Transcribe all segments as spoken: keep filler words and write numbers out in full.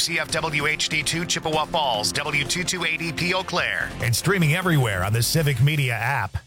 C F W H D two Chippewa Falls, W two twenty-eight E P Eau Claire, and streaming everywhere on the Civic Media app.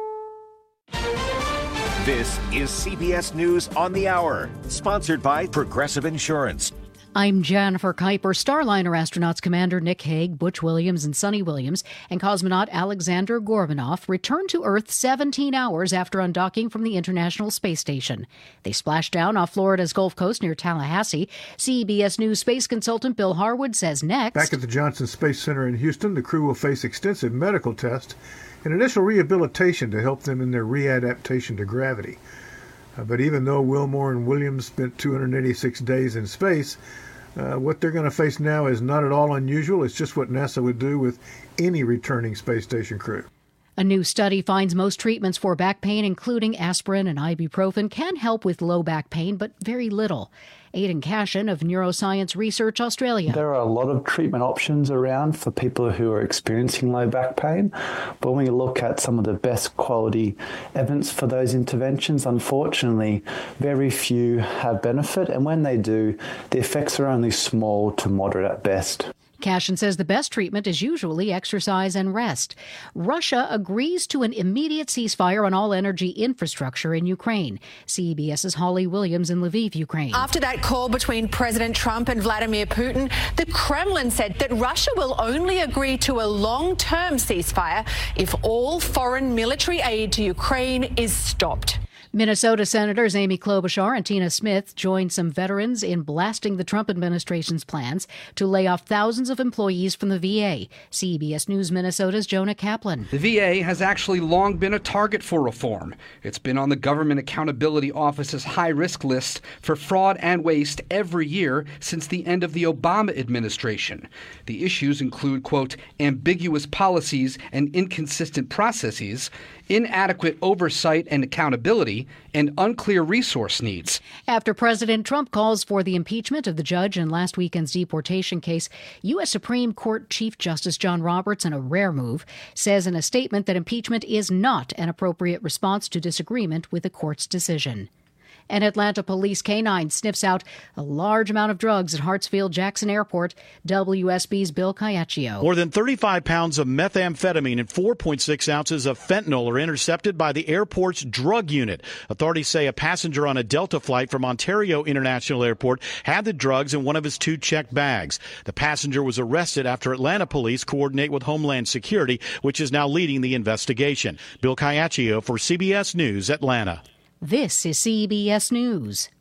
This is C B S News on the Hour, sponsored by Progressive Insurance. I'm Jennifer Kuiper. Starliner astronauts Commander Nick Hague, Butch Williams, and Sonny Williams, and cosmonaut Alexander Gorbanov returned to Earth seventeen hours after undocking from the International Space Station. They splashed down off Florida's Gulf Coast near Tallahassee. C B S News space consultant Bill Harwood says next. Back at the Johnson Space Center in Houston, the crew will face extensive medical tests and initial rehabilitation to help them in their readaptation to gravity. Uh, but even though Wilmore and Williams spent two hundred eighty-six days in space, uh, what they're going to face now is not at all unusual. It's just what NASA would do with any returning space station crew. A new study finds most treatments for back pain, including aspirin and ibuprofen, can help with low back pain, but very little. Aidan Cashin of Neuroscience Research Australia. There are a lot of treatment options around for people who are experiencing low back pain, but when we look at some of the best quality evidence for those interventions, unfortunately, very few have benefit, and when they do, the effects are only small to moderate at best. Cashin says the best treatment is usually exercise and rest. Russia agrees to an immediate ceasefire on all energy infrastructure in Ukraine. CBS's Holly Williams in Lviv, Ukraine. After that call between President Trump and Vladimir Putin, the Kremlin said that Russia will only agree to a long-term ceasefire if all foreign military aid to Ukraine is stopped. Minnesota Senators Amy Klobuchar and Tina Smith joined some veterans in blasting the Trump administration's plans to lay off thousands of employees from the V A. C B S News Minnesota's Jonah Kaplan. The V A has actually long been a target for reform. It's been on the Government Accountability Office's high-risk list for fraud and waste every year since the end of the Obama administration. The issues include, quote, ambiguous policies and inconsistent processes, inadequate oversight and accountability, and unclear resource needs. After President Trump calls for the impeachment of the judge in last weekend's deportation case, U S Supreme Court Chief Justice John Roberts, in a rare move, says in a statement that impeachment is not an appropriate response to disagreement with the court's decision. An Atlanta police canine sniffs out a large amount of drugs at Hartsfield-Jackson Airport. W S B's Bill Caiaccio. More than thirty-five pounds of methamphetamine and four point six ounces of fentanyl are intercepted by the airport's drug unit. Authorities say a passenger on a Delta flight from Ontario International Airport had the drugs in one of his two checked bags. The passenger was arrested after Atlanta police coordinate with Homeland Security, which is now leading the investigation. Bill Caiaccio for C B S News, Atlanta. This is C B S News.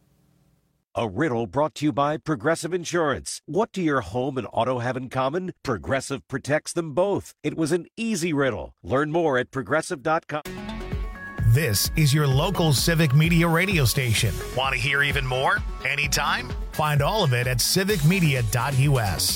A riddle brought to you by Progressive Insurance. What do your home and auto have in common? Progressive protects them both. It was an easy riddle. Learn more at progressive dot com. This is your local Civic Media radio station. Want to hear even more? Anytime? Find all of it at civic media dot u s.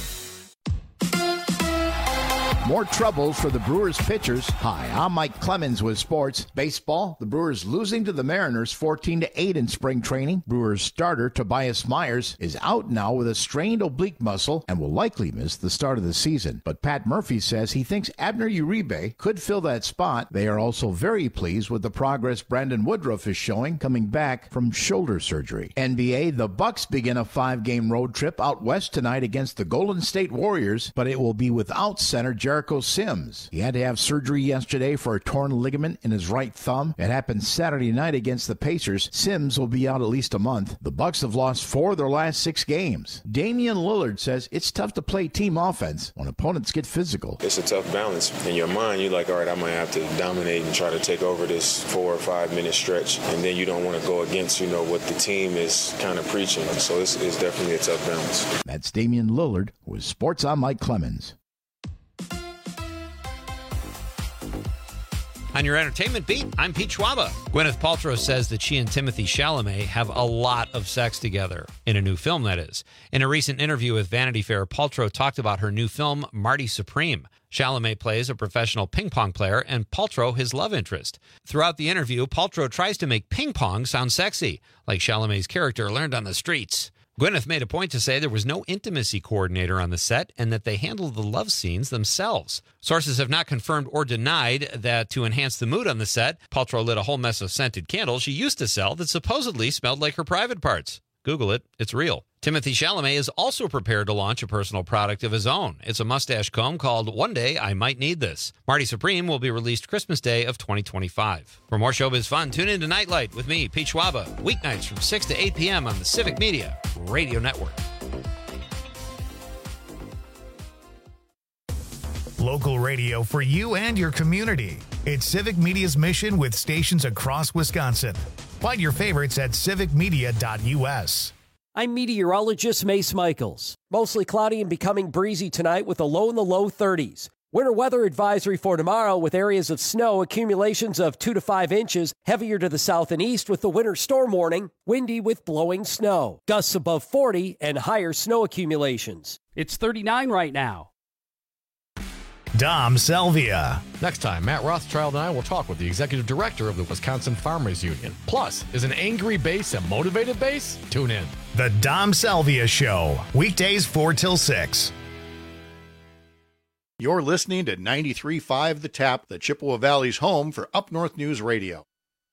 More trouble for the Brewers pitchers. Hi, I'm Mike Clemens with sports. Baseball, the Brewers losing to the Mariners fourteen to eight in spring training. Brewers starter Tobias Myers is out now with a strained oblique muscle and will likely miss the start of the season. But Pat Murphy says he thinks Abner Uribe could fill that spot. They are also very pleased with the progress Brandon Woodruff is showing coming back from shoulder surgery. N B A, the Bucks begin a five-game road trip out west tonight against the Golden State Warriors, but it will be without center Jericho Sims. He had to have surgery yesterday for a torn ligament in his right thumb. It happened Saturday night against the Pacers. Sims will be out at least a month. The Bucks have lost four of their last six games. Damian Lillard says it's tough to play team offense when opponents get physical. It's a tough balance. In your mind, you're like, all right, I might have to dominate and try to take over this four or five minute stretch. And then you don't want to go against, you know, what the team is kind of preaching. So it's, it's definitely a tough balance. That's Damian Lillard with Sports. I'm Mike Clemens. On your entertainment beat, I'm Pete Schwaba. Gwyneth Paltrow says that she and Timothée Chalamet have a lot of sex together, in a new film, that is. In a recent interview with Vanity Fair, Paltrow talked about her new film, Marty Supreme. Chalamet plays a professional ping pong player and Paltrow his love interest. Throughout the interview, Paltrow tries to make ping pong sound sexy, like Chalamet's character learned on the streets. Gwyneth made a point to say there was no intimacy coordinator on the set and that they handled the love scenes themselves. Sources have not confirmed or denied that to enhance the mood on the set, Paltrow lit a whole mess of scented candles she used to sell that supposedly smelled like her private parts. Google it. It's real. Timothée Chalamet is also prepared to launch a personal product of his own. It's a mustache comb called One Day I Might Need This. Marty Supreme will be released Christmas Day of twenty twenty-five. For more showbiz fun, tune in to Nightlight with me, Pete Schwaba, weeknights from six to eight p.m. on the Civic Media Radio Network. Local radio for you and your community. It's Civic Media's mission with stations across Wisconsin. Find your favorites at civic media dot u s. I'm meteorologist Mace Michaels. Mostly cloudy and becoming breezy tonight with a low in the low thirties. Winter weather advisory for tomorrow with areas of snow, accumulations of two to five inches, heavier to the south and east with the winter storm warning, windy with blowing snow. Gusts above forty and higher snow accumulations. It's thirty-nine right now. Dom Salvia. Next time, Matt Rothschild and I will talk with the executive director of the Wisconsin Farmers Union. Plus, is an angry base a motivated base? Tune in. The Dom Salvia Show, weekdays four till six. You're listening to ninety-three point five The Tap, the Chippewa Valley's home for Up North News Radio.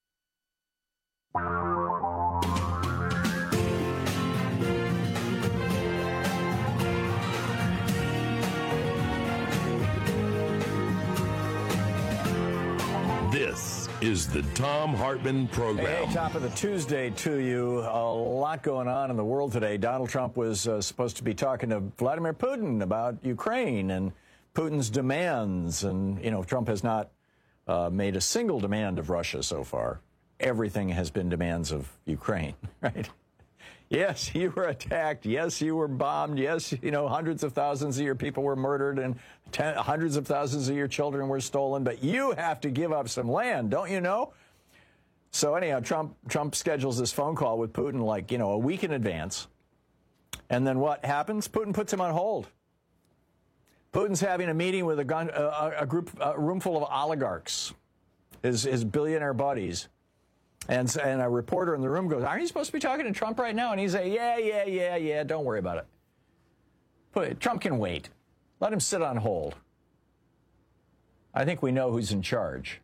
This is the Thom Hartmann Program. Hey, top of the Tuesday to you. A lot going on in the world today. Donald Trump was uh, supposed to be talking to Vladimir Putin about Ukraine and Putin's demands. And, you know, Trump has not uh, made a single demand of Russia so far. Everything has been demands of Ukraine, right? Yes, you were attacked. Yes, you were bombed. Yes, you know, hundreds of thousands of your people were murdered and ten, hundreds of thousands of your children were stolen. But you have to give up some land, don't you know? So anyhow, Trump Trump schedules this phone call with Putin like, you know, a week in advance. And then what happens? Putin puts him on hold. Putin's having a meeting with a, gun, a, a group, a room full of oligarchs, his, his billionaire buddies. And, and a reporter in the room goes, aren't you supposed to be talking to Trump right now? And he's like, yeah, yeah, yeah, yeah, don't worry about it. But Trump can wait. Let him sit on hold. I think we know who's in charge.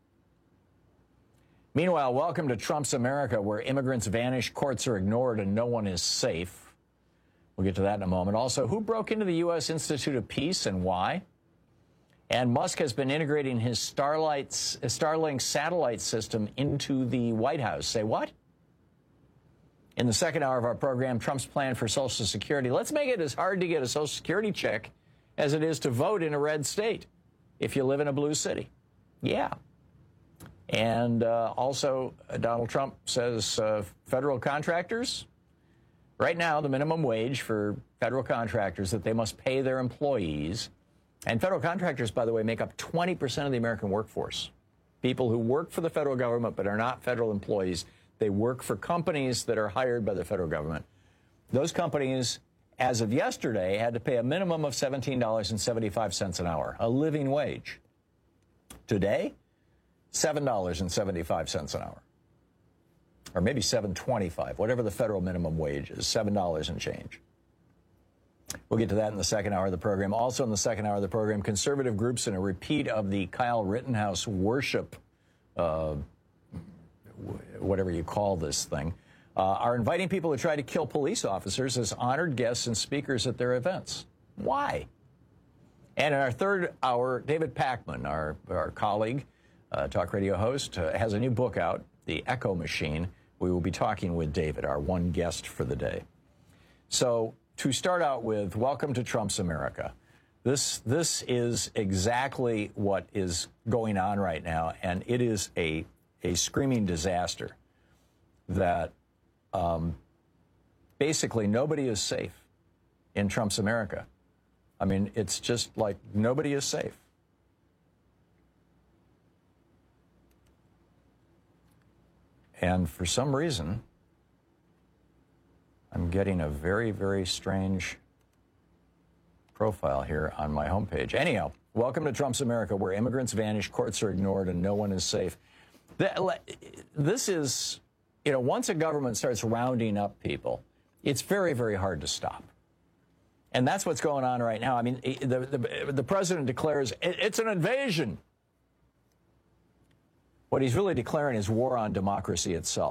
Meanwhile, welcome to Trump's America, where immigrants vanish, courts are ignored, and no one is safe. We'll get to that in a moment. Also, who broke into the U S Institute of Peace and why? And Musk has been integrating his Starlight's, Starlink satellite system into the White House. Say what? In the second hour of our program, Trump's plan for Social Security. Let's make it as hard to get a Social Security check as it is to vote in a red state if you live in a blue city. Yeah. And uh, also, uh, Donald Trump says uh, federal contractors, right now, the minimum wage for federal contractors that they must pay their employees. And federal contractors, by the way, make up twenty percent of the American workforce. People who work for the federal government but are not federal employees. They work for companies that are hired by the federal government. Those companies, as of yesterday, had to pay a minimum of seventeen dollars and seventy-five cents an hour, a living wage. Today, seven dollars and seventy-five cents an hour. Or maybe seven dollars and twenty-five cents, whatever the federal minimum wage is, seven dollars and change. We'll get to that in the second hour of the program. Also in the second hour of the program, conservative groups in a repeat of the Kyle Rittenhouse worship, uh, whatever you call this thing, uh, are inviting people to try to kill police officers as honored guests and speakers at their events. Why? And in our third hour, David Pakman, our, our colleague, uh, talk radio host, uh, has a new book out, The Echo Machine. We will be talking with David, our one guest for the day. So, to start out with, welcome to Trump's America. This this is exactly what is going on right now, and it is a a screaming disaster that um, basically nobody is safe in Trump's America. I mean, it's just like nobody is safe. And for some reason, I'm getting a very, very strange profile here on my homepage. Anyhow, welcome to Trump's America, where immigrants vanish, courts are ignored, and no one is safe. This is, you know, once a government starts rounding up people, it's very, very hard to stop. And that's what's going on right now. I mean, the, the, the president declares it's an invasion. What he's really declaring is war on democracy itself.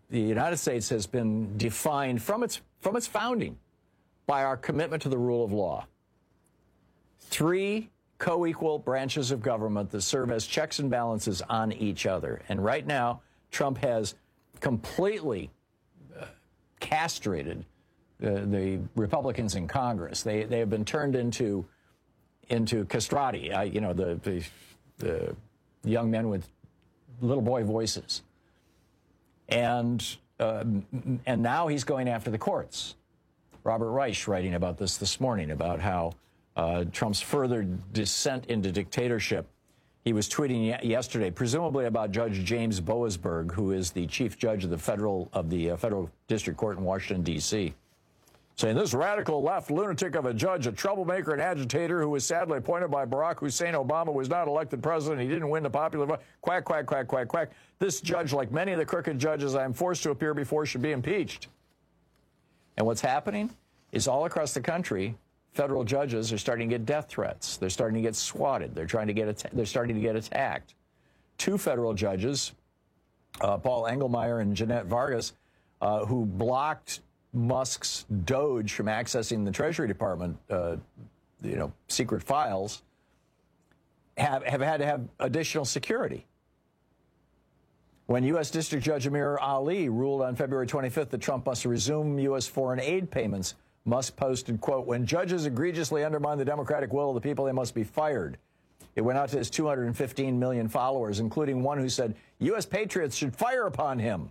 the United States has been defined from its from its founding by our commitment to the rule of law. Three co-equal branches of government that serve as checks and balances on each other. And right now, Trump has completely uh, castrated uh, the Republicans in Congress. They they have been turned into into castrati, uh, you know, the, the the young men with little boy voices. And uh, and now he's going after the courts. Robert Reich writing about this this morning, about how uh, Trump's further descent into dictatorship. He was tweeting ye- yesterday, presumably about Judge James Boasberg, who is the chief judge of the federal of the uh, federal district court in Washington, D C, saying this radical left lunatic of a judge, a troublemaker and agitator who was sadly appointed by Barack Hussein Obama, was not elected president. He didn't win the popular vote. Quack, quack, quack, quack, quack. This judge, like many of the crooked judges I am forced to appear before, should be impeached. And what's happening is all across the country, federal judges are starting to get death threats. They're starting to get swatted. They're trying to get att- they're starting to get attacked. Two federal judges, uh, Paul Engelmeyer and Jeanette Vargas, uh, who blocked Musk's Doge from accessing the Treasury Department, uh, you know, secret files, have, have had to have additional security. When U S District Judge Amir Ali ruled on February twenty-fifth that Trump must resume U S foreign aid payments, Musk posted, quote, when judges egregiously undermine the democratic will of the people, they must be fired. It went out to his two hundred fifteen million followers, including one who said U S patriots should fire upon him.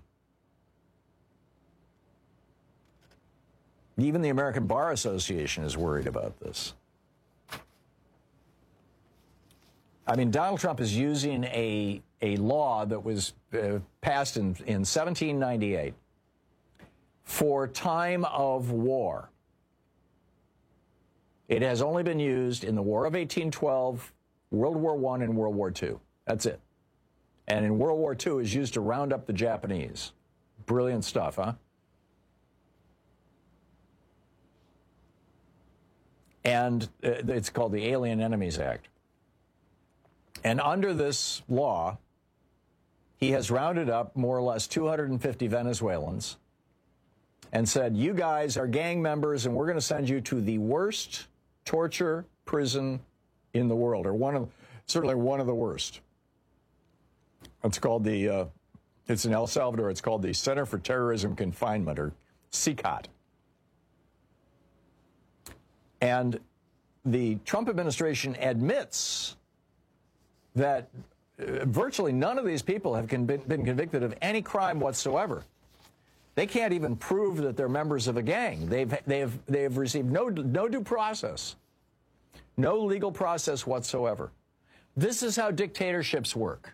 Even the American Bar Association is worried about this. I mean, Donald Trump is using a, a law that was uh, passed in, in seventeen ninety-eight for time of war. It has only been used in the War of eighteen twelve, World War One, and World War Two. That's it. And in World War Two, it was used to round up the Japanese. Brilliant stuff, huh? And uh, it's called the Alien Enemies Act. And under this law, he has rounded up more or less two hundred fifty Venezuelans and said, you guys are gang members and we're going to send you to the worst torture prison in the world, or one of, certainly one of the worst. It's called the, uh, it's in El Salvador, it's called the Center for Terrorism Confinement, or C C O T. And the Trump administration admits that uh, virtually none of these people have con- been, been convicted of any crime whatsoever. They can't even prove that they're members of a gang. They've they've they've received no no due process, no legal process whatsoever. This is how dictatorships work.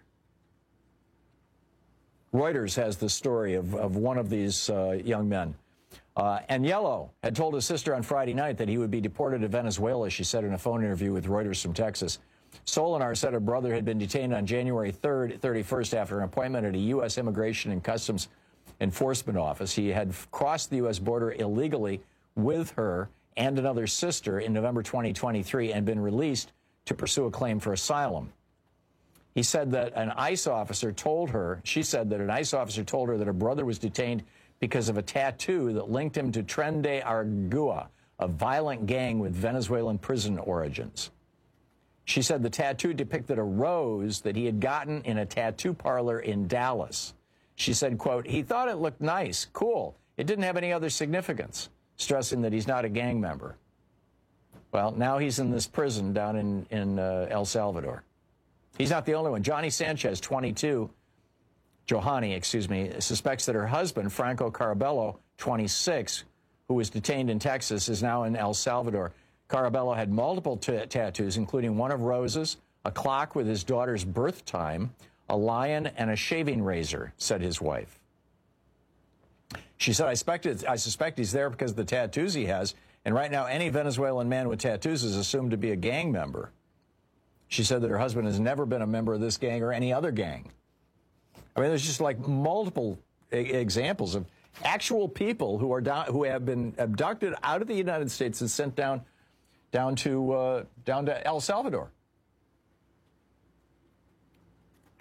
Reuters has the story of, of one of these uh, young men. Uh, Agnello had told his sister on Friday night that he would be deported to Venezuela, she said in a phone interview with Reuters from Texas. Solinar said her brother had been detained on January third, thirty-first after an appointment at a U S Immigration and Customs Enforcement office. He had crossed the U S border illegally with her and another sister in November twenty twenty-three and been released to pursue a claim for asylum. He said that an ICE officer told her, she said that an ICE officer told her that her brother was detained because of a tattoo that linked him to Tren de Aragua, a violent gang with Venezuelan prison origins. She said the tattoo depicted a rose that he had gotten in a tattoo parlor in Dallas. She said, quote, he thought it looked nice, cool. It didn't have any other significance, stressing that he's not a gang member. Well, now he's in this prison down in, in uh, El Salvador. He's not the only one. Johnny Sanchez, twenty-two, Johanny, excuse me, suspects that her husband, Franco Carabello, twenty-six, who was detained in Texas, is now in El Salvador. Carabello had multiple t- tattoos, including one of roses, a clock with his daughter's birth time, a lion, and a shaving razor, said his wife. She said, I suspect, it, I suspect he's there because of the tattoos he has, and right now any Venezuelan man with tattoos is assumed to be a gang member. She said that her husband has never been a member of this gang or any other gang. I mean, there's just like multiple e- examples of actual people who are down, who have been abducted out of the United States and sent down down to uh, down to El Salvador.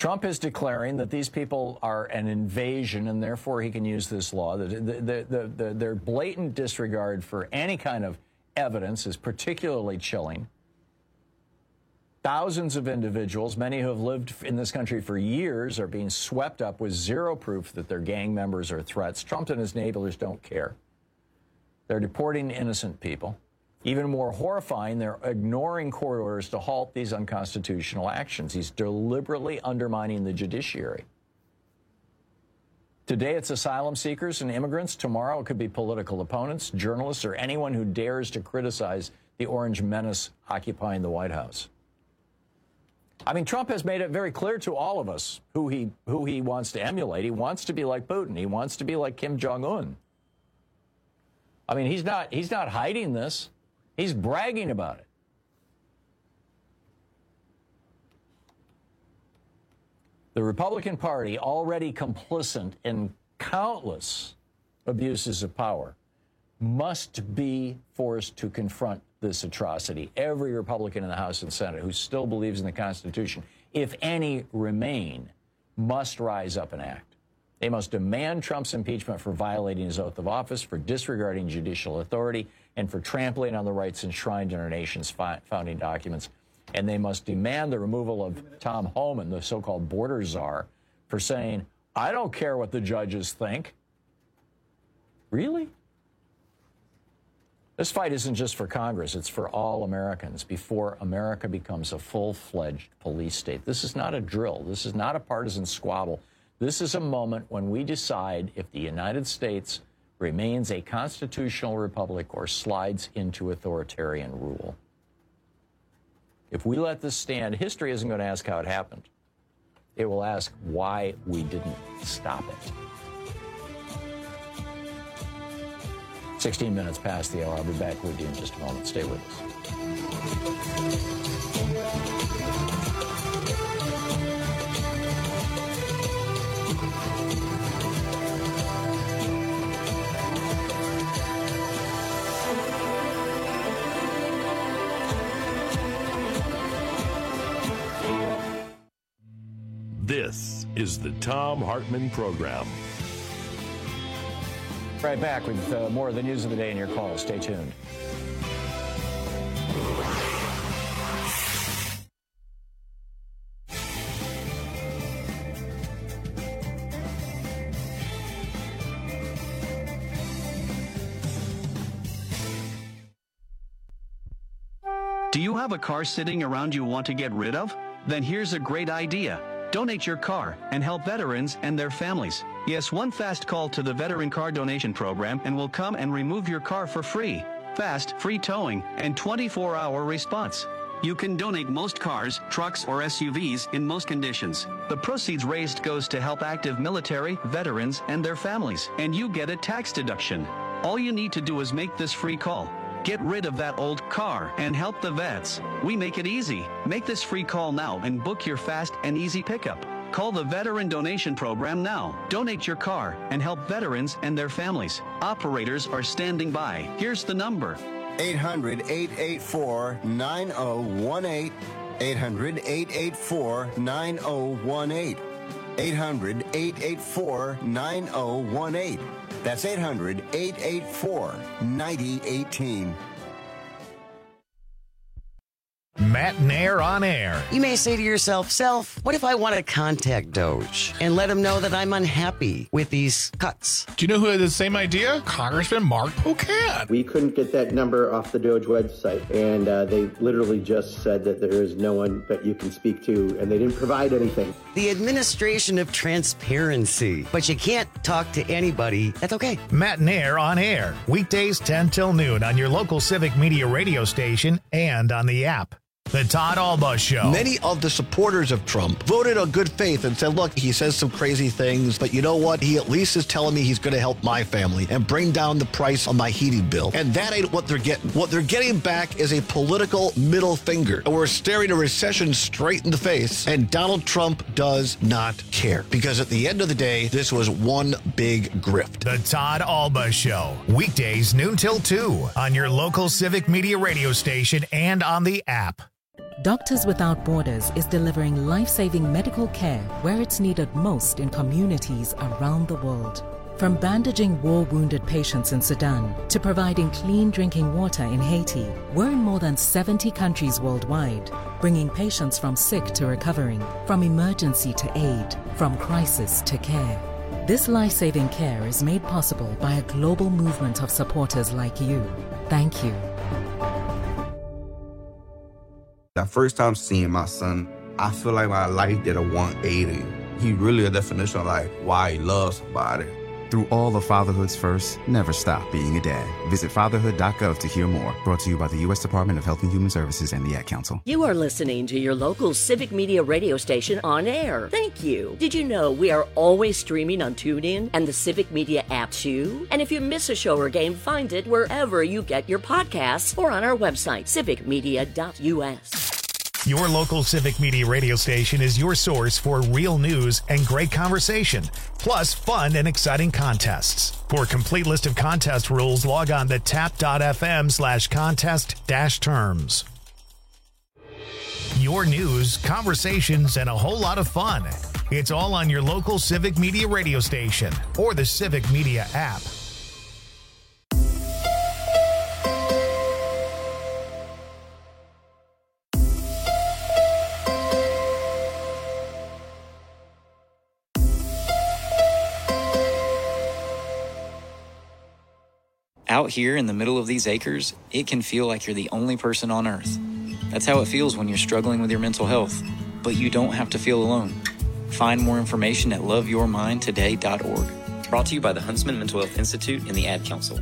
Trump is declaring that these people are an invasion, and therefore he can use this law. The, the, the, the, their blatant disregard for any kind of evidence is particularly chilling. Thousands of individuals, many who have lived in this country for years, are being swept up with zero proof that they're gang members or threats. Trump and his neighbors don't care. They're deporting innocent people. Even more horrifying, they're ignoring court orders to halt these unconstitutional actions. He's deliberately undermining the judiciary. Today it's asylum seekers and immigrants. Tomorrow it could be political opponents, journalists, or anyone who dares to criticize the orange menace occupying the White House. I mean, Trump has made it very clear to all of us who he, who he wants to emulate. He wants to be like Putin. He wants to be like Kim Jong-un. I mean, he's not, he's not hiding this. He's bragging about it. The Republican Party, already complicit in countless abuses of power, must be forced to confront this atrocity. Every Republican in the House and Senate who still believes in the Constitution, if any remain, must rise up and act. They must demand Trump's impeachment for violating his oath of office, for disregarding judicial authority, and for trampling on the rights enshrined in our nation's founding documents. And they must demand the removal of Tom Homan, the so-called border czar, for saying, I don't care what the judges think. Really? This fight isn't just for Congress, it's for all Americans before America becomes a full-fledged police state. This is not a drill. This is not a partisan squabble. This is a moment when we decide if the United States remains a constitutional republic or slides into authoritarian rule. If we let this stand, history isn't going to ask how it happened. It will ask why we didn't stop it. sixteen minutes past the hour. I'll be back with you in just a moment. Stay with us. This is the Thom Hartmann Program. Right back with uh, more of the news of the day in your calls. Stay tuned. Do you have a car sitting around you want to get rid of? Then here's a great idea. Donate your car and help veterans and their families. Yes, one fast call to the Veteran Car Donation Program and we'll come and remove your car for free. Fast, free towing, and twenty-four hour response. You can donate most cars, trucks, or S U Vs in most conditions. The proceeds raised goes to help active military, veterans, and their families, and you get a tax deduction. All you need to do is make this free call. Get rid of that old car and help the vets. We make it easy. Make this free call now and book your fast and easy pickup. Call the Veteran Donation Program now. Donate your car and help veterans and their families. Operators are standing by. Here's the number. eight hundred, eight eight four, nine oh one eight. eight hundred, eight eight four, nine oh one eight. eight hundred, eight eight four, nine oh one eight. That's eight hundred, eight eight four, nine oh one eight. Matt Nair on air. You may say to yourself, Self, what if I want to contact Doge and let him know that I'm unhappy with these cuts? Do you know who had the same idea? Congressman Mark Pocan. We couldn't get that number off the Doge website, and uh, they literally just said that there is no one that you can speak to, and they didn't provide anything. The administration of transparency. But you can't talk to anybody. That's okay. Matt Nair on air. Weekdays ten till noon on your local Civic Media radio station and on the app. The Todd Alba Show. Many of the supporters of Trump voted on good faith and said, look, he says some crazy things, but you know what? He at least is telling me he's going to help my family and bring down the price on my heating bill. And that ain't what they're getting. What they're getting back is a political middle finger. We're staring a recession straight in the face, and Donald Trump does not care. Because at the end of the day, this was one big grift. The Todd Alba Show. Weekdays noon till two on your local Civic Media radio station and on the app. Doctors Without Borders is delivering life-saving medical care where it's needed most in communities around the world. From bandaging war-wounded patients in Sudan to providing clean drinking water in Haiti, we're in more than seventy countries worldwide, bringing patients from sick to recovering, from emergency to aid, from crisis to care. This life-saving care is made possible by a global movement of supporters like you. Thank you. The first time seeing my son, I feel like my life did a one eighty. He really a definition of like why he loves somebody. Through all of fatherhood's first, never stop being a dad. Visit fatherhood dot gov to hear more. Brought to you by the U S Department of Health and Human Services and the Ad Council. You are listening to your local Civic Media radio station on air. Thank you. Did you know we are always streaming on TuneIn and the Civic Media app too? And if you miss a show or game, find it wherever you get your podcasts or on our website, civic media dot U S. Your local Civic Media radio station is your source for real news and great conversation, plus fun and exciting contests. For a complete list of contest rules, log on to tap.fm slash contest dash terms. Your news, conversations, and a whole lot of fun. It's all on your local Civic Media radio station or the Civic Media app. Out here in the middle of these acres, it can feel like you're the only person on Earth. That's how it feels when you're struggling with your mental health. But you don't have to feel alone. Find more information at love your mind today dot org. Brought to you by the Huntsman Mental Health Institute and the Ad Council.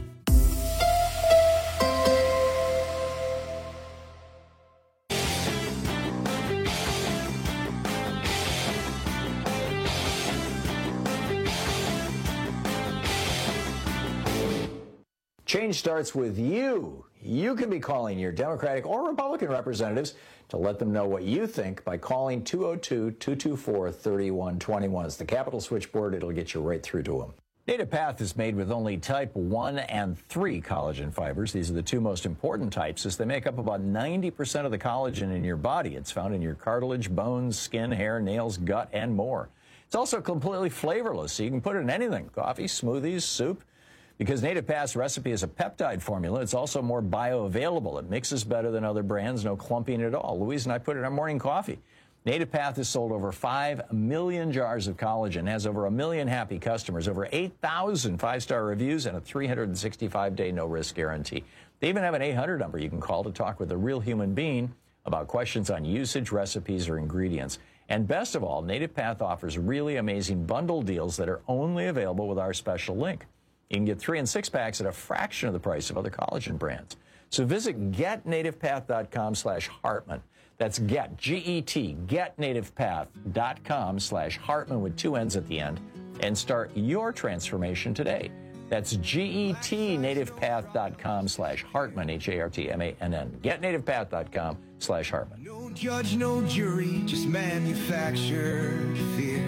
Change starts with you. You can be calling your Democratic or Republican representatives to let them know what you think by calling two oh two, two two four, three one two one. It's the Capitol switchboard. It'll get you right through to them. Native Path is made with only type one and three collagen fibers. These are the two most important types as they make up about ninety percent of the collagen in your body. It's found in your cartilage, bones, skin, hair, nails, gut, and more. It's also completely flavorless, so you can put it in anything: coffee, smoothies, soup. Because Native Path's recipe is a peptide formula, it's also more bioavailable. It mixes better than other brands, no clumping at all. Louise and I put it in our morning coffee. Native Path has sold over five million jars of collagen, has over a million happy customers, over eight thousand five-star reviews, and a three hundred sixty-five day no-risk guarantee. They even have an eight hundred number you can call to talk with a real human being about questions on usage, recipes, or ingredients. And best of all, Native Path offers really amazing bundle deals that are only available with our special link. You can get three and six packs at a fraction of the price of other collagen brands. So visit get native path dot com slash Hartman. That's get, G E T, get native path dot com slash Hartman with two N's at the end, and start your transformation today. That's G E T native path dot com slash Hartman, H A R T M A N N. get native path dot com slash Hartman. No judge, no jury, just manufactured fear.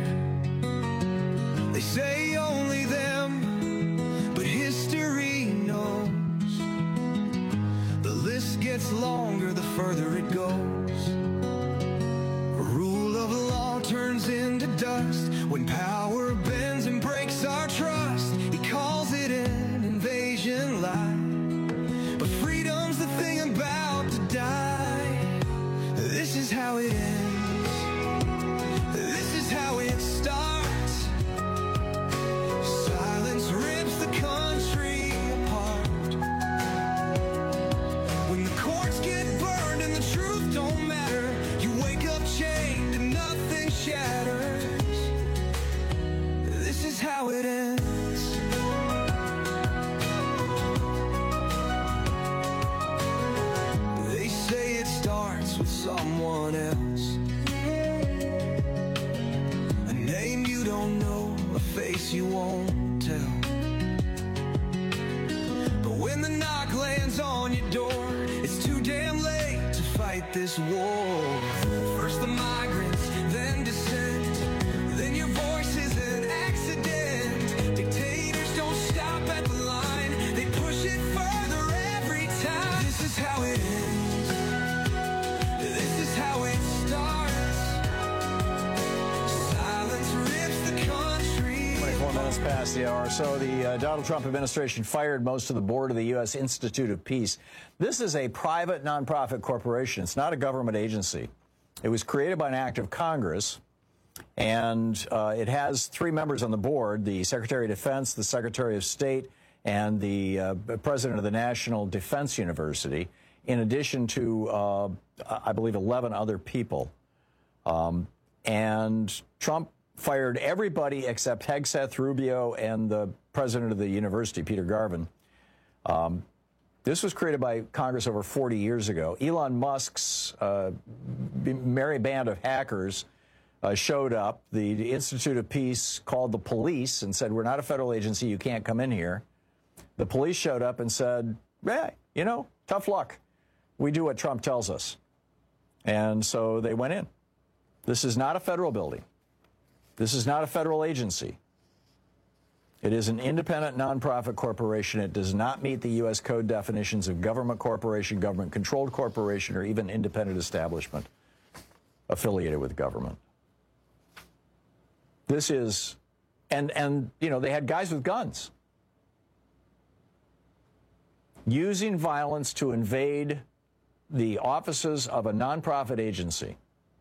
They say only them, but history knows the list gets longer the further it goes. A rule of law turns into dust when power bends and breaks our trust. He calls it an invasion lie, but freedom's the thing about to die. This is how it ends. This is how it starts. Silence rips the country apart. When the courts get burned and the truth don't matter, you wake up chained and nothing shatters. This is how it ends. They say it starts with someone else, a name you don't know, a face you won't tell. But when the knock lands on your door, it's too damn late to fight this war. First the migrants, then dissent, then your voice is an accident. Dictators don't stop at the line, they push it further every time. This is how it ends. This is how past the hour. So the uh, Donald Trump administration fired most of the board of the U S Institute of Peace. This is a private nonprofit corporation. It's not a government agency. It was created by an act of Congress, and uh, it has three members on the board, the Secretary of Defense, the Secretary of State, and the uh, president of the National Defense University, in addition to, uh, I believe, eleven other people. Um, and Trump fired everybody except Hegseth, Rubio, and the president of the university, Peter Garvin. Um, this was created by Congress over forty years ago. Elon Musk's uh, merry band of hackers uh, showed up. The, the Institute of Peace called the police and said, we're not a federal agency, you can't come in here. The police showed up and said, hey, you know, tough luck. We do what Trump tells us. And so they went in. This is not a federal building. This is not a federal agency. It is an independent nonprofit corporation. It does not meet the U S code definitions of government corporation, government-controlled corporation, or even independent establishment affiliated with government. This is, and, and you know, they had guys with guns using violence to invade the offices of a nonprofit agency.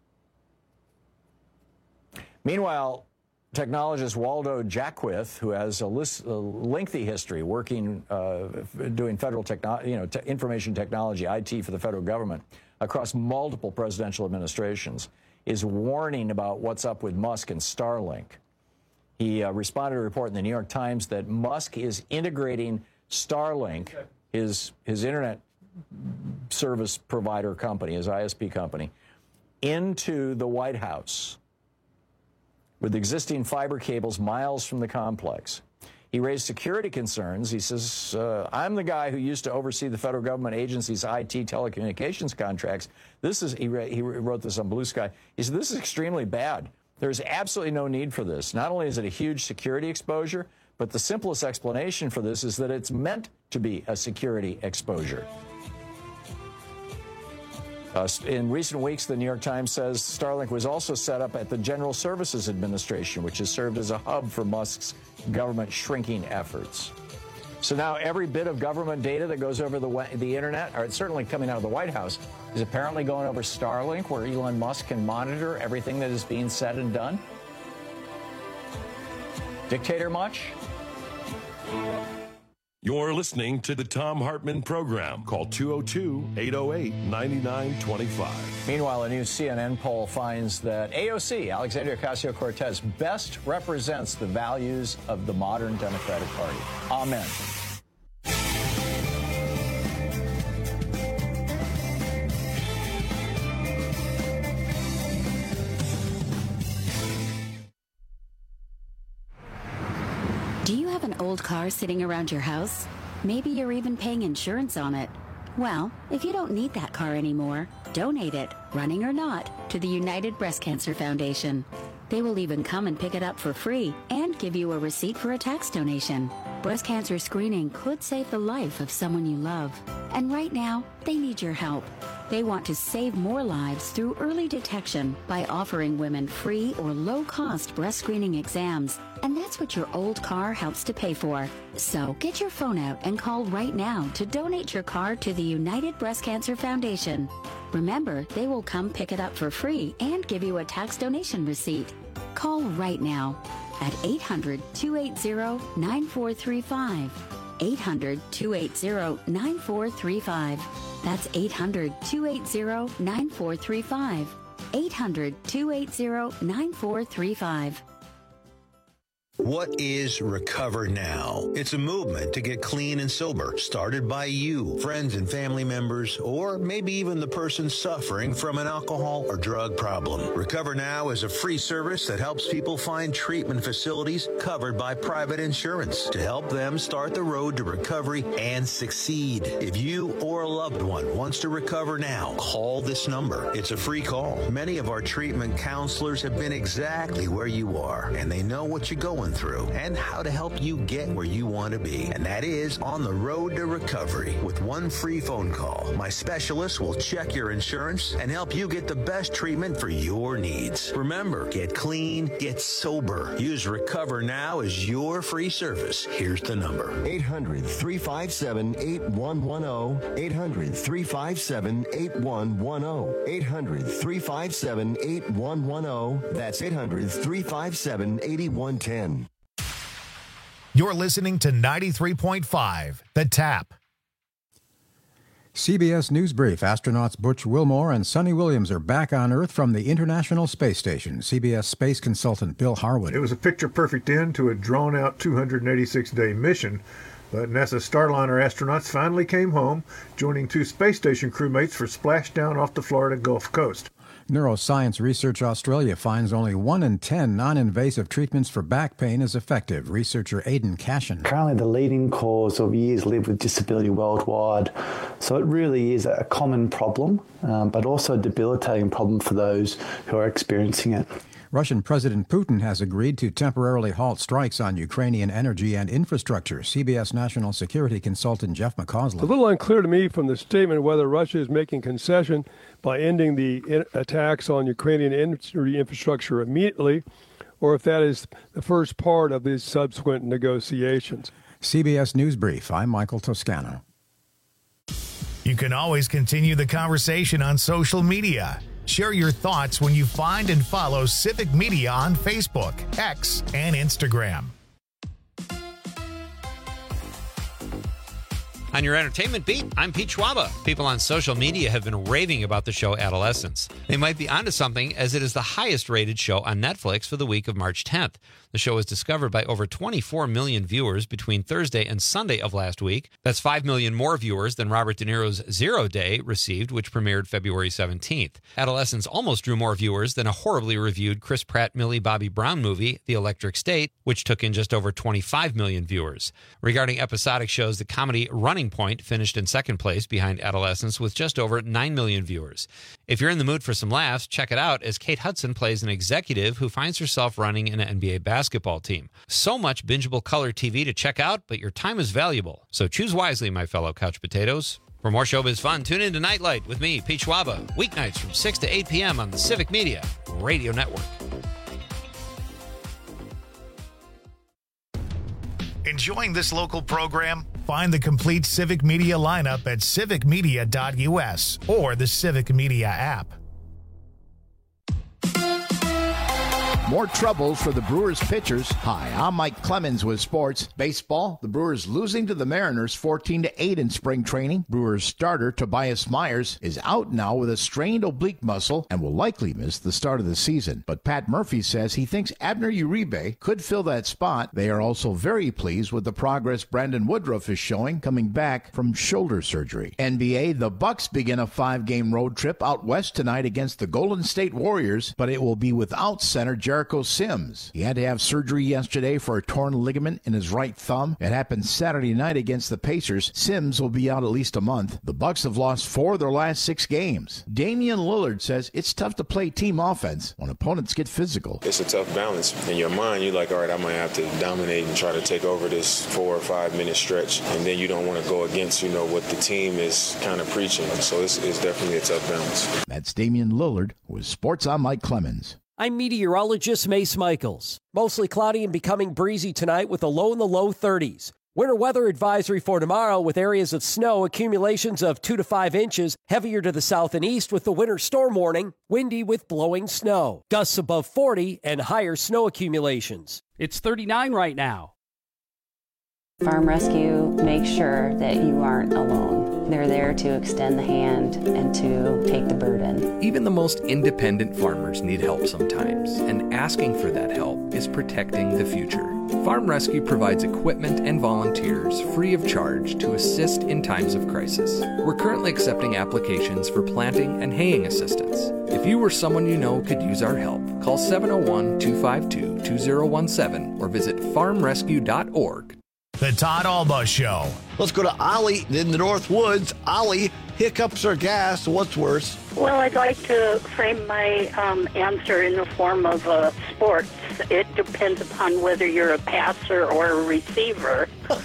Meanwhile, technologist Waldo Jacquith, who has a, list, a lengthy history working, uh, doing federal techno you know, te information technology, I T for the federal government across multiple presidential administrations, is warning about what's up with Musk and Starlink. He uh, responded to a report in the New York Times that Musk is integrating Starlink, his, his internet service provider company, his I S P company, into the White House with existing fiber cables miles from the complex. He raised security concerns. He says, uh, I'm the guy who used to oversee the federal government agency's I T telecommunications contracts. This is, he, he wrote this on Blue Sky. He said, this is extremely bad. There's absolutely no need for this. Not only is it a huge security exposure, but the simplest explanation for this is that it's meant to be a security exposure. Uh, in recent weeks, the New York Times says Starlink was also set up at the General Services Administration, which has served as a hub for Musk's government shrinking efforts. So now every bit of government data that goes over the, the internet, or it's certainly coming out of the White House, is apparently going over Starlink, where Elon Musk can monitor everything that is being said and done. Dictator much? You're listening to the Thom Hartmann Program. Call two oh two, eight oh eight, nine nine two five. Meanwhile, a new C N N poll finds that A O C, Alexandria Ocasio-Cortez, best represents the values of the modern Democratic Party. Amen. Do you have an old car sitting around your house? Maybe you're even paying insurance on it. Well, if you don't need that car anymore, donate it, running or not, to the United Breast Cancer Foundation. They will even come and pick it up for free and give you a receipt for a tax donation. Breast cancer screening could save the life of someone you love. And right now, they need your help. They want to save more lives through early detection by offering women free or low-cost breast screening exams. And that's what your old car helps to pay for. So get your phone out and call right now to donate your car to the United Breast Cancer Foundation. Remember, they will come pick it up for free and give you a tax donation receipt. Call right now at eight hundred, two eight zero, nine four three five. eight hundred, two eight zero, nine four three five. That's eight hundred, two eight zero, nine four three five. eight hundred, two eight zero, nine four three five. What is Recover Now? It's a movement to get clean and sober, started by you, friends and family members, or maybe even the person suffering from an alcohol or drug problem. Recover Now is a free service that helps people find treatment facilities covered by private insurance to help them start the road to recovery and succeed. If you or a loved one wants to recover now, call this number. It's a free call. Many of our treatment counselors have been exactly where you are, and they know what you're going going through and how to help you get where you want to be. And that is On the Road to Recovery. With one free phone call, my specialist will check your insurance and help you get the best treatment for your needs. Remember, get clean, get sober. Use Recover Now as your free service. Here's the number. eight hundred, three five seven, eight one one zero. eight hundred, three five seven, eight one one zero. eight hundred, three five seven, eight one one zero. That's eight hundred, three five seven, eight one one zero. You're listening to ninety-three point five, The Tap. C B S News Brief. Astronauts Butch Wilmore and Sonny Williams are back on Earth from the International Space Station. C B S space consultant Bill Harwood. It was a picture-perfect end to a drawn-out two hundred eighty-six day mission, but NASA Starliner astronauts finally came home, joining two space station crewmates for splashdown off the Florida Gulf Coast. Neuroscience Research Australia finds only one in ten non-invasive treatments for back pain is effective. Researcher Aidan Cashin. Currently the leading cause of years lived with disability worldwide. So it really is a common problem, um, but also a debilitating problem for those who are experiencing it. Russian President Putin has agreed to temporarily halt strikes on Ukrainian energy and infrastructure. C B S national security consultant Jeff McCausland. It's a little unclear to me from the statement whether Russia is making concession by ending the in- attacks on Ukrainian energy infrastructure immediately, or if that is the first part of these subsequent negotiations. C B S News Brief. I'm Michael Toscano. You can always continue the conversation on social media. Share your thoughts when you find and follow Civic Media on Facebook, X, and Instagram. On your entertainment beat, I'm Pete Schwaba. People on social media have been raving about the show Adolescence. They might be onto something, as it is the highest-rated show on Netflix for the week of March tenth. The show was discovered by over twenty-four million viewers between Thursday and Sunday of last week. That's five million more viewers than Robert De Niro's Zero Day received, which premiered February seventeenth. Adolescence almost drew more viewers than a horribly reviewed Chris Pratt, Millie Bobby Brown movie, The Electric State, which took in just over twenty-five million viewers. Regarding episodic shows, the comedy Running Point finished in second place behind Adolescence with just over nine million viewers. If you're in the mood for some laughs, check it out as Kate Hudson plays an executive who finds herself running an N B A basketball team. So much bingeable color T V to check out, but your time is valuable. So choose wisely, my fellow couch potatoes. For more showbiz fun, tune in to Nightlight with me, Pete Schwaba, weeknights from six to eight p.m. on the Civic Media Radio Network. Enjoying this local program? Find the complete Civic Media lineup at civic media dot u s or the Civic Media app. More troubles for the Brewers pitchers. Hi, I'm Mike Clemens with sports. Baseball, the Brewers losing to the Mariners fourteen to eight in spring training. Brewers starter Tobias Myers is out now with a strained oblique muscle and will likely miss the start of the season. But Pat Murphy says he thinks Abner Uribe could fill that spot. They are also very pleased with the progress Brandon Woodruff is showing coming back from shoulder surgery. N B A, the Bucks begin a five-game road trip out west tonight against the Golden State Warriors, but it will be without center Jericho Sims. He had to have surgery yesterday for a torn ligament in his right thumb. It happened Saturday night against the Pacers. Sims will be out at least a month. The Bucks have lost four of their last six games. Damian Lillard says it's tough to play team offense when opponents get physical. It's a tough balance. In your mind, you're like, all right, I might have to dominate and try to take over this four or five minute stretch. And then you don't want to go against, you know, what the team is kind of preaching. So it's, it's definitely a tough balance. That's Damian Lillard with Sports on Mike Clemens. I'm meteorologist Mace Michaels. Mostly cloudy and becoming breezy tonight with a low in the low thirties. Winter weather advisory for tomorrow with areas of snow, accumulations of two to five inches, heavier to the south and east with the winter storm warning, windy with blowing snow. Gusts above forty and higher snow accumulations. It's thirty-nine right now. Farm Rescue makes sure that you aren't alone. They're there to extend the hand and to take the burden. Even the most independent farmers need help sometimes, and asking for that help is protecting the future. Farm Rescue provides equipment and volunteers free of charge to assist in times of crisis. We're currently accepting applications for planting and haying assistance. If you or someone you know could use our help, call seven oh one, two five two, two oh one seven or visit farm rescue dot org. The Todd Alba Show. Let's go to Ollie in the North Woods. Ollie, hiccups or gas? What's worse? Well, I'd like to frame my um, answer in the form of uh, sports. It depends upon whether you're a passer or a receiver.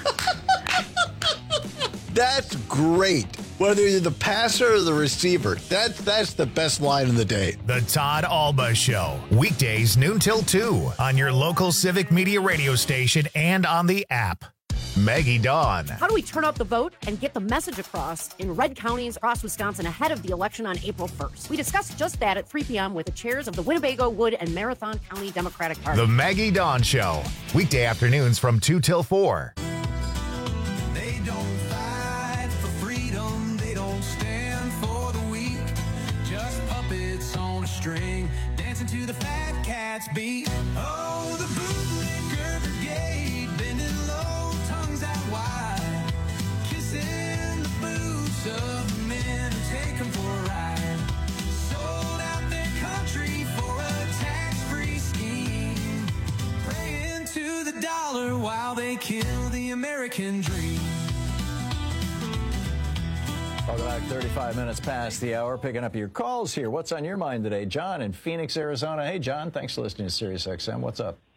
That's great. Whether you're the passer or the receiver, that's that's the best line of the day. The Todd Alba Show, weekdays noon till two on your local Civic Media radio station and on the app. Maggie Dawn. How do we turn out the vote and get the message across in red counties across Wisconsin ahead of the election on April first? We discussed just that at three p.m. with the chairs of the Winnebago, Wood, and Marathon County Democratic Party. The Maggie Dawn Show, weekday afternoons from two till four. They don't fight for freedom. They don't stand for the weak. Just puppets on a string, dancing to the fat cat's beat. Oh, the bootlicker brigade, bending low, tongues out wide, kissing the boots of men who take them for a ride. Sold out their country for a tax-free scheme, praying to the dollar while they kill the American dream. Welcome back, thirty-five minutes past the hour, picking up your calls here. What's on your mind today? John in Phoenix, Arizona. Hey, John, thanks for listening to Sirius X M. What's up?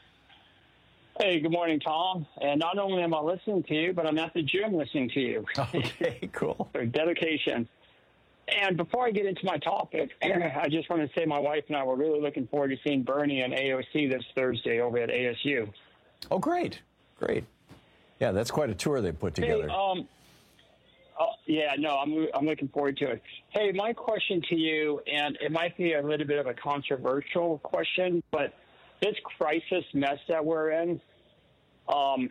Hey, good morning, Tom. And not only am I listening to you, but I'm at the gym listening to you. Okay, cool. For dedication. And before I get into my topic, I just want to say my wife and I were really looking forward to seeing Bernie and A O C this Thursday over at A S U. Oh, great. Great. Yeah, that's quite a tour they put together. Hey, um, uh, yeah, no, I'm I'm looking forward to it. Hey, my question to you, and it might be a little bit of a controversial question, but this crisis mess that we're in, um,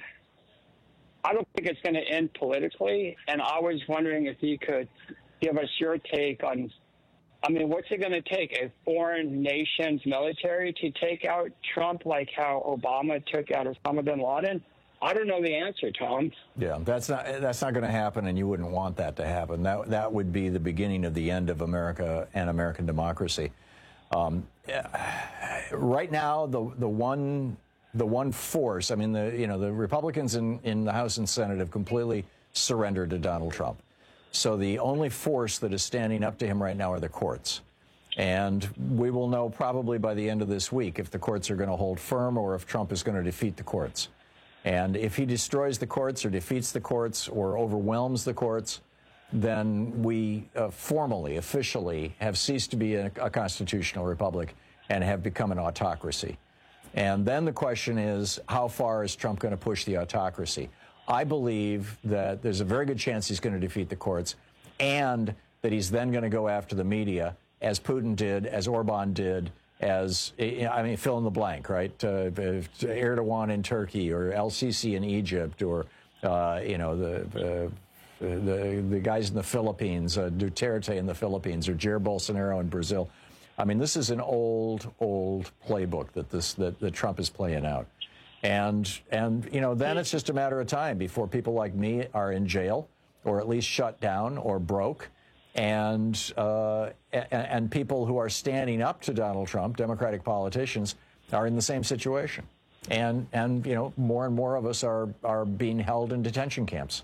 I don't think it's going to end politically. And I was wondering if you could give us your take on, I mean, what's it going to take? A foreign nation's military to take out Trump like how Obama took out Osama bin Laden? I don't know the answer, Tom. Yeah, that's not that's not going to happen, and you wouldn't want that to happen. That that would be the beginning of the end of America and American democracy. Um, right now, the the one the one force, I mean, the you know the Republicans in, in the House and Senate have completely surrendered to Donald Trump. So the only force that is standing up to him right now are the courts. And we will know probably by the end of this week if the courts are going to hold firm or if Trump is going to defeat the courts. And if he destroys the courts or defeats the courts or overwhelms the courts, then we uh, formally, officially have ceased to be a, a constitutional republic and have become an autocracy. And then the question is, how far is Trump going to push the autocracy? I believe that there's a very good chance he's going to defeat the courts and that he's then going to go after the media, as Putin did, as Orban did, as, I mean, fill in the blank, right? Uh, Erdogan in Turkey or El-Sisi in Egypt or, uh, you know, the, uh, the the guys in the Philippines, uh, Duterte in the Philippines or Jair Bolsonaro in Brazil. I mean, this is an old, old playbook that this that, that Trump is playing out. And, and you know, then it's just a matter of time before people like me are in jail or at least shut down or broke. And, uh, and and people who are standing up to Donald Trump, Democratic politicians, are in the same situation. And, and you know, more and more of us are, are being held in detention camps.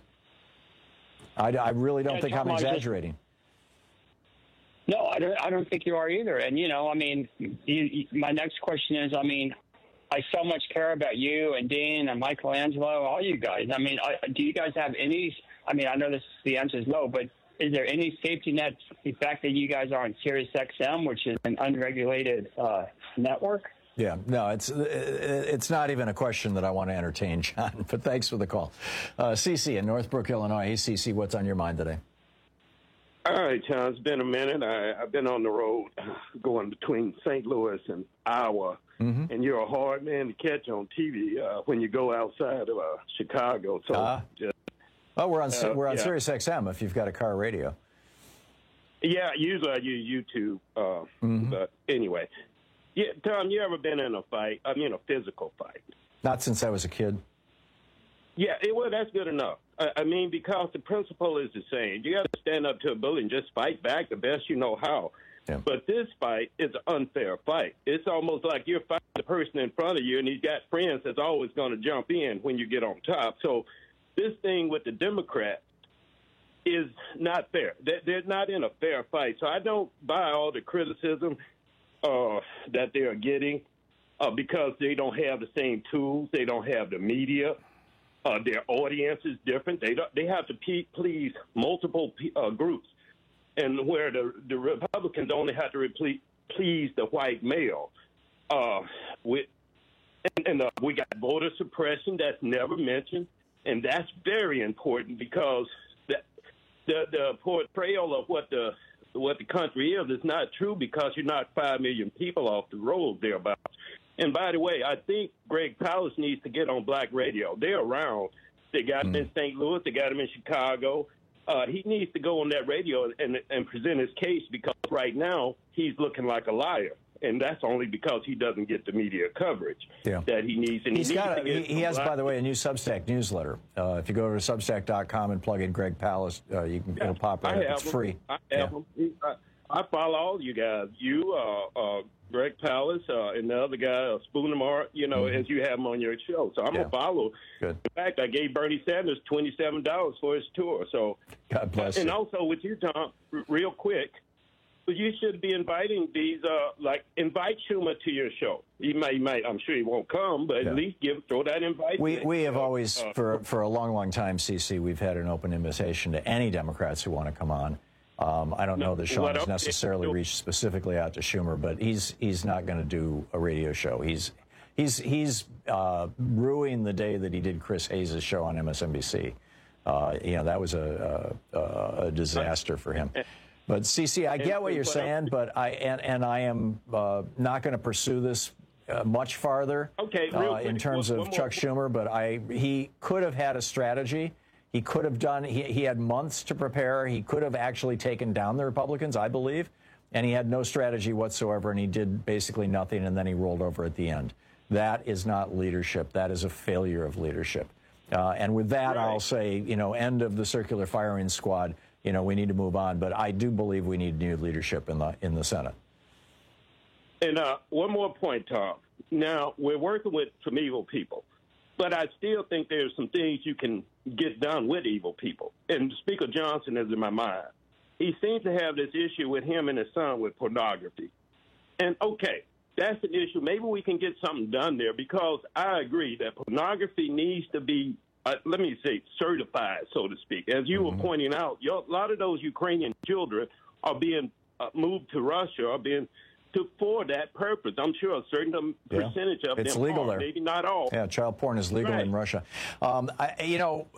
I, I really don't yeah, think Tom, I'm exaggerating. Just, no, I don't, I don't think you are either. And, you know, I mean, you, you, my next question is, I mean, I so much care about you and Dean and Michelangelo, all you guys. I mean, I, do you guys have any, I mean, I know this the answer is no, but is there any safety net, the fact that you guys are on Sirius X M, which is an unregulated uh, network? Yeah, no, it's it's not even a question that I want to entertain, John, but thanks for the call. Uh, Cece in Northbrook, Illinois. Hey, Cece, what's on your mind today? All right, John, it's been a minute. I, I've been on the road going between Saint Louis and Iowa, mm-hmm. and you're a hard man to catch on T V uh, when you go outside of uh, Chicago. So uh, just, oh, we're on uh, we're on yeah. Sirius X M if you've got a car radio. Yeah, usually I use YouTube. Uh, mm-hmm. But anyway, yeah, Tom, you ever been in a fight? I mean, a physical fight? Not since I was a kid. Yeah, it, well, that's good enough. I, I mean, because the principle is the same. You got to stand up to a bully and just fight back the best you know how. Yeah. But this fight is an unfair fight. It's almost like you're fighting the person in front of you, and he's got friends that's always going to jump in when you get on top. So this thing with the Democrats, is not fair. They're, they're not in a fair fight. So I don't buy all the criticism uh, that they are getting uh, because they don't have the same tools. They don't have the media. Uh, their audience is different. They don't, they have to pe- please multiple uh, groups, and where the, the Republicans only have to reple- please the white male. Uh, with and, and uh, we got voter suppression that's never mentioned, and that's very important because the the, the portrayal of what the what the country is is not true because you're not five million people off the road thereabouts. And by the way, I think Greg Palast needs to get on black radio. They're around. They got him mm. in Saint Louis. They got him in Chicago. Uh, he needs to go on that radio and, and present his case because right now he's looking like a liar. And that's only because he doesn't get the media coverage yeah. that he needs. And He's he, needs got to a, get he, he has, black- by the way, a new Substack newsletter. Uh, if you go to substack dot com and plug in Greg Palast, uh, you can, it'll pop right I up. have It's him. free. I yeah. have him. I, I follow all you guys. You, uh, uh, Greg Palast, uh, and the other guy, uh, Spoonemar, you know, mm-hmm. as you have him on your show. So I'm yeah. going to follow. Good. In fact, I gave Bernie Sanders twenty-seven dollars for his tour. So, God bless And you. also with you, Tom, r- real quick, you should be inviting these, uh, like, invite Schumer to your show. He may, he might, I'm sure he won't come, but yeah. at least give, throw that invite. We in. we have uh, always, uh, for for a long, long time, C C, we've had an open invitation to any Democrats who want to come on. Um, I don't No, know that Sean what has I'm- necessarily reached specifically out to Schumer, but he's he's not going to do a radio show. He's he's he's uh, ruining the day that he did Chris Hayes' show on M S N B C. Uh, you know, that was a, a, a disaster for him. But C C, I get what you're saying, but I and, and I am uh, not going to pursue this uh, much farther Okay, real uh, in quick, terms one- of one Chuck more- Schumer. But I he could have had a strategy. He could have done, he, he had months to prepare. He could have actually taken down the Republicans, I believe, and he had no strategy whatsoever, and he did basically nothing, and then he rolled over at the end. That is not leadership. That is a failure of leadership. Uh, and with that, right. I'll say, you know, end of the circular firing squad. You know, we need to move on, but I do believe we need new leadership in the in the Senate. And uh, one more point, Tom. Now, we're working with some evil people, but I still think there's some things you can get done with evil people. And Speaker Johnson is in my mind. He seems to have this issue with him and his son with pornography. And, okay, that's an issue. Maybe we can get something done there because I agree that pornography needs to be, uh, let me say, certified, so to speak. As you mm-hmm. were pointing out, a lot of those Ukrainian children are being uh, moved to Russia, are being to, for that purpose. I'm sure a certain yeah. percentage of it's them legal are, there. maybe not all. Yeah, child porn is legal right. in Russia. Um, I, you know,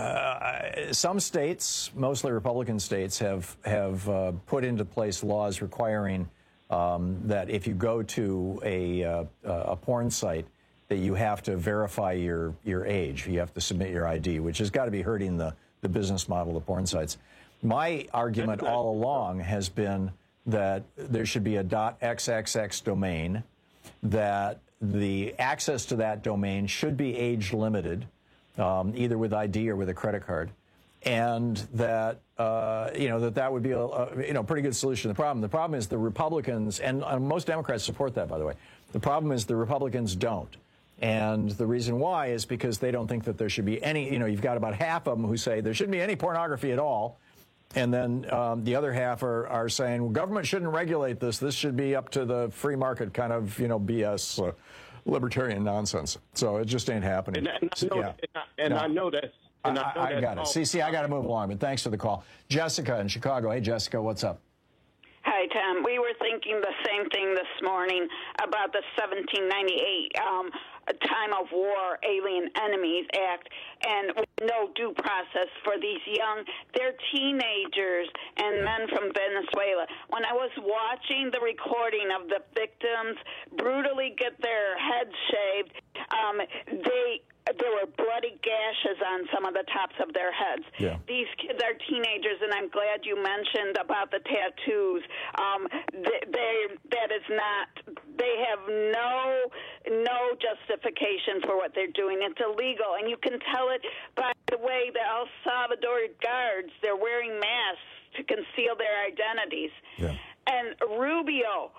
uh, some states, mostly Republican states, have have uh, put into place laws requiring um, that if you go to a uh, a porn site, that you have to verify your your age. You have to submit your I D, which has got to be hurting the the business model of porn sites. My argument all along has been that there should be a .xxx domain, that the access to that domain should be age limited, um, either with I D or with a credit card, and that uh, you know that that would be a, a you know pretty good solution to the problem. The problem is the Republicans, and uh, most Democrats support that, by the way. The problem is the Republicans don't. And the reason why is because they don't think that there should be any, you know, you've got about half of them who say there shouldn't be any pornography at all. And then um, the other half are, are saying, well, government shouldn't regulate this. This should be up to the free market kind of, you know, B S, uh, libertarian nonsense. So it just ain't happening. And, and, I, know, yeah. and, I, and no. I know that's... And I, I, I, I got it. C C, I got to move along, but thanks for the call. Jessica in Chicago. Hey, Jessica, what's up? Hi, Tom. We were thinking the same thing this morning about the seventeen ninety-eight um, Time of War Alien Enemies Act, and with no due process for these young, they're teenagers and men from Venezuela. When I was watching the recording of the victims brutally get their heads shaved, um, they... there were bloody gashes on some of the tops of their heads. Yeah. These kids are teenagers, and I'm glad you mentioned about the tattoos. Um, they, they that is not. They have no no justification for what they're doing. It's illegal, and you can tell it by the way the El Salvador guards, they're wearing masks to conceal their identities. Yeah. And Rubio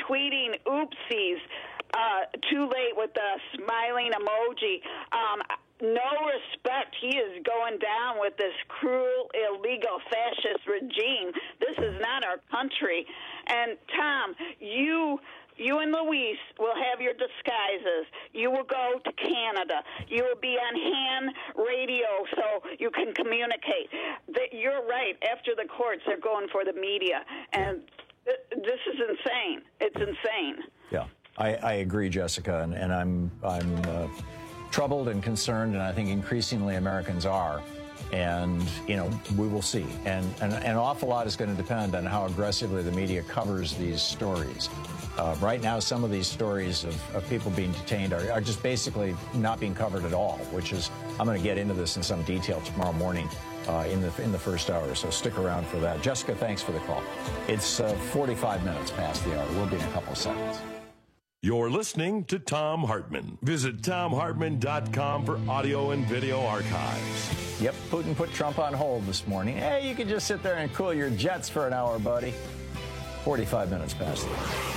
retweeting oopsies. Uh, too late with the smiling emoji. Um, no respect. He is going down with this cruel, illegal, fascist regime. This is not our country. And, Tom, you... You and Luis will have your disguises. You will go to Canada. You will be on hand radio so you can communicate. You're right. After the courts, they're going for the media. And this is insane. It's insane. Yeah, I, I agree, Jessica. And, and I'm, I'm uh, troubled and concerned, and I think increasingly Americans are. And, you know, we will see. And, and, and an awful lot is going to depend on how aggressively the media covers these stories. Uh, right now, some of these stories of, of people being detained are, are just basically not being covered at all, which is, I'm going to get into this in some detail tomorrow morning uh, in the in the first hour, so stick around for that. Jessica, thanks for the call. It's uh, forty-five minutes past the hour. We'll be in a couple of seconds. You're listening to Thom Hartmann. Visit Thom Hartmann dot com for audio and video archives. Yep, Putin put Trump on hold this morning. Hey, you can just sit there and cool your jets for an hour, buddy. forty-five minutes past the hour.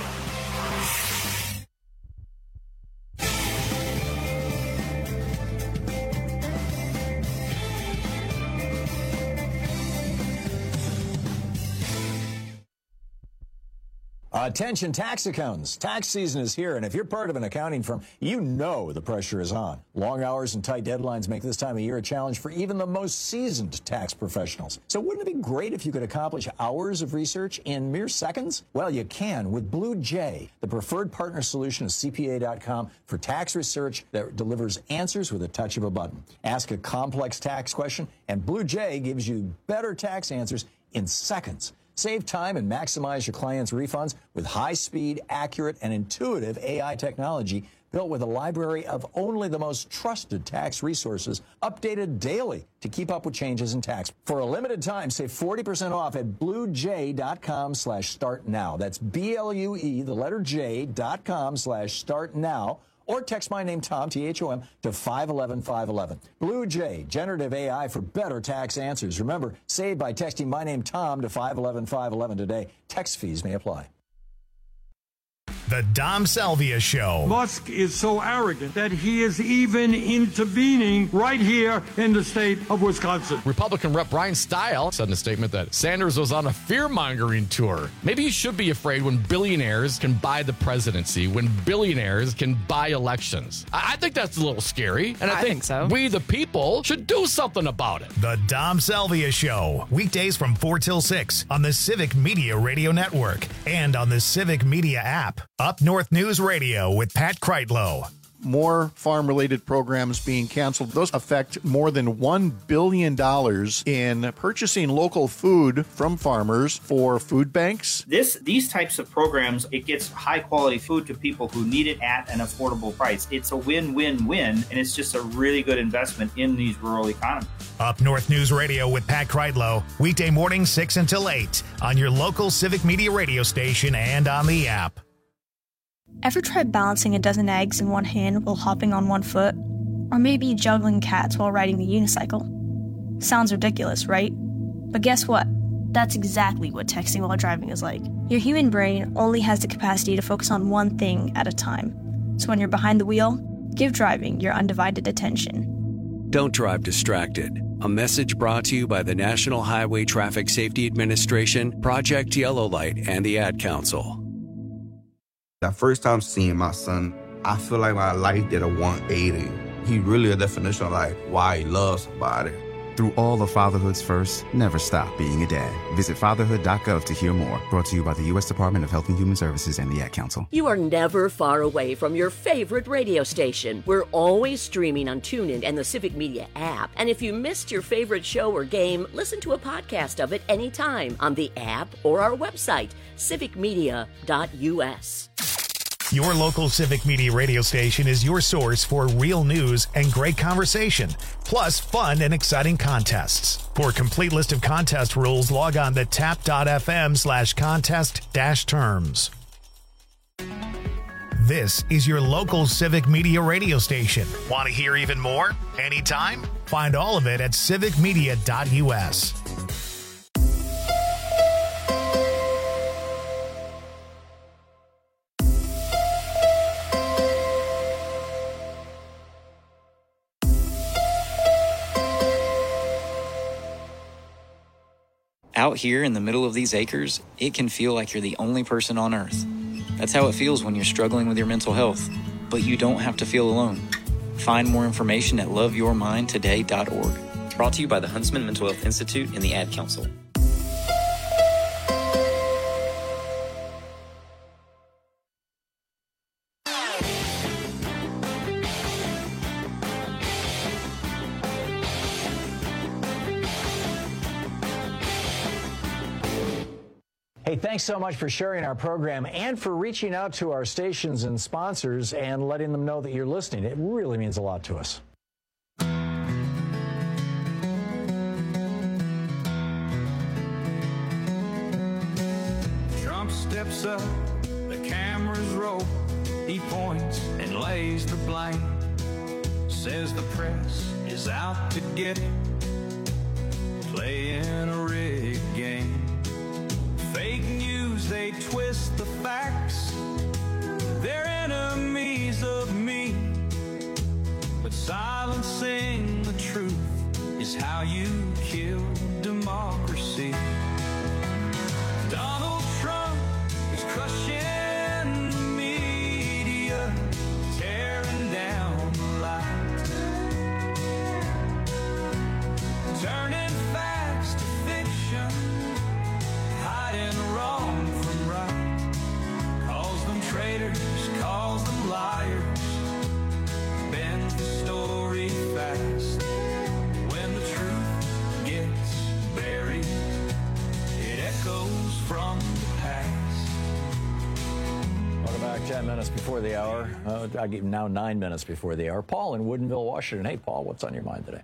Attention tax accountants. Tax season is here, and if you're part of an accounting firm, you know the pressure is on. Long hours and tight deadlines make this time of year a challenge for even the most seasoned tax professionals. So wouldn't it be great if you could accomplish hours of research in mere seconds? Well, you can with Blue Jay, the preferred partner solution of C P A dot com for tax research that delivers answers with a touch of a button. Ask a complex tax question, and Blue Jay gives you better tax answers in seconds. Save time and maximize your clients' refunds with high-speed, accurate, and intuitive A I technology built with a library of only the most trusted tax resources, updated daily to keep up with changes in tax. For a limited time, save forty percent off at bluejay dot com slash start now. That's B L U E, the letter J, dot com slash start now. Or text my name, Tom, T H O M, to five one one five one one. Blue Jay, generative A I for better tax answers. Remember, save by texting my name, Tom, to five one one five one one today. Text fees may apply. The Dom Salvia Show. Musk is so arrogant that he is even intervening right here in the state of Wisconsin. Republican Representative Brian Stile said in a statement that Sanders was on a fear-mongering tour. Maybe you should be afraid when billionaires can buy the presidency, when billionaires can buy elections. I, I think that's a little scary, and I, I think, think so. we, the people, should do something about it. The Dom Salvia Show. Weekdays from four till six on the Civic Media Radio Network and on the Civic Media app. Up North News Radio with Pat Kreitlow. More farm-related programs being canceled. Those affect more than one billion dollars in purchasing local food from farmers for food banks. This, these types of programs, it gets high-quality food to people who need it at an affordable price. It's a win-win-win, and it's just a really good investment in these rural economies. Up North News Radio with Pat Kreitlow. Weekday morning, six until eight on your local Civic Media radio station and on the app. Ever tried balancing a dozen eggs in one hand while hopping on one foot? Or maybe juggling cats while riding the unicycle? Sounds ridiculous, right? But guess what? That's exactly what texting while driving is like. Your human brain only has the capacity to focus on one thing at a time. So when you're behind the wheel, give driving your undivided attention. Don't drive distracted. A message brought to you by the National Highway Traffic Safety Administration, Project Yellow Light, and the Ad Council. That first time seeing my son, I feel like my life did a one eighty. He really a definition of like why he loves somebody. Through all of fatherhood's first, never stop being a dad. Visit fatherhood dot gov to hear more. Brought to you by the U S Department of Health and Human Services and the Ad Council. You are never far away from your favorite radio station. We're always streaming on TuneIn and the Civic Media app. And if you missed your favorite show or game, listen to a podcast of it anytime on the app or our website, civic media dot U S. Your local Civic Media radio station is your source for real news and great conversation, plus fun and exciting contests. For a complete list of contest rules, log on to tap dot f m slash contest dash terms. This is your local Civic Media radio station. Want to hear even more? Anytime? Find all of it at civic media dot U S. Out here in the middle of these acres, it can feel like you're the only person on Earth. That's how it feels when you're struggling with your mental health. But you don't have to feel alone. Find more information at love your mind today dot org. Brought to you by the Huntsman Mental Health Institute and the Ad Council. Hey, thanks so much for sharing our program and for reaching out to our stations and sponsors and letting them know that you're listening. It really means a lot to us. Trump steps up, the cameras roll, he points and lays the blame, says the press is out to get him, playing a rigged game. Fake news, they twist the facts. They're enemies of me. But silencing the truth is how you kill democracy. Donald Trump is crushing the media, tearing down the lies, turning facts to fiction, hiding wrong from right, calls them traitors, calls them liars, bends the story fast. When the truth gets buried, it echoes from the past. Welcome back. Ten minutes before the hour. Uh, I give now nine minutes before the hour. Paul in Woodinville, Washington. Hey, Paul, what's on your mind today?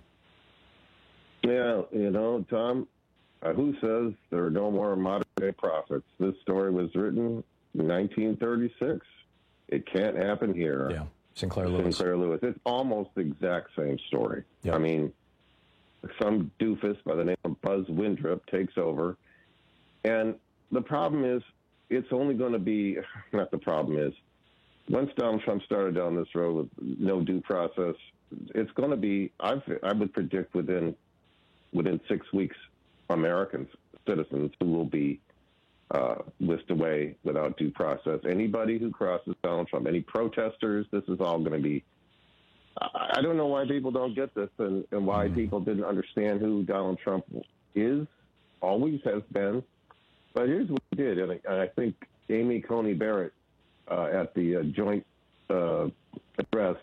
Yeah, you know, Tom, uh, who says there are no more modern-day prophets? This story was written in nineteen thirty-six. It can't happen here. Yeah, Sinclair Lewis. Sinclair Lewis. It's almost the exact same story. Yep. I mean, some doofus by the name of Buzz Windrop takes over. And the problem is, it's only going to be, not the problem is, once Donald Trump started down this road with no due process, it's going to be, I've, I would predict within within six weeks, Americans, citizens who will be uh, whisked away without due process. Anybody who crosses Donald Trump, any protesters, this is all going to be, I, I don't know why people don't get this and, and why mm-hmm. people didn't understand who Donald Trump is, always has been. But here's what he did, and I, and I think Amy Coney Barrett uh, at the uh, joint uh, address,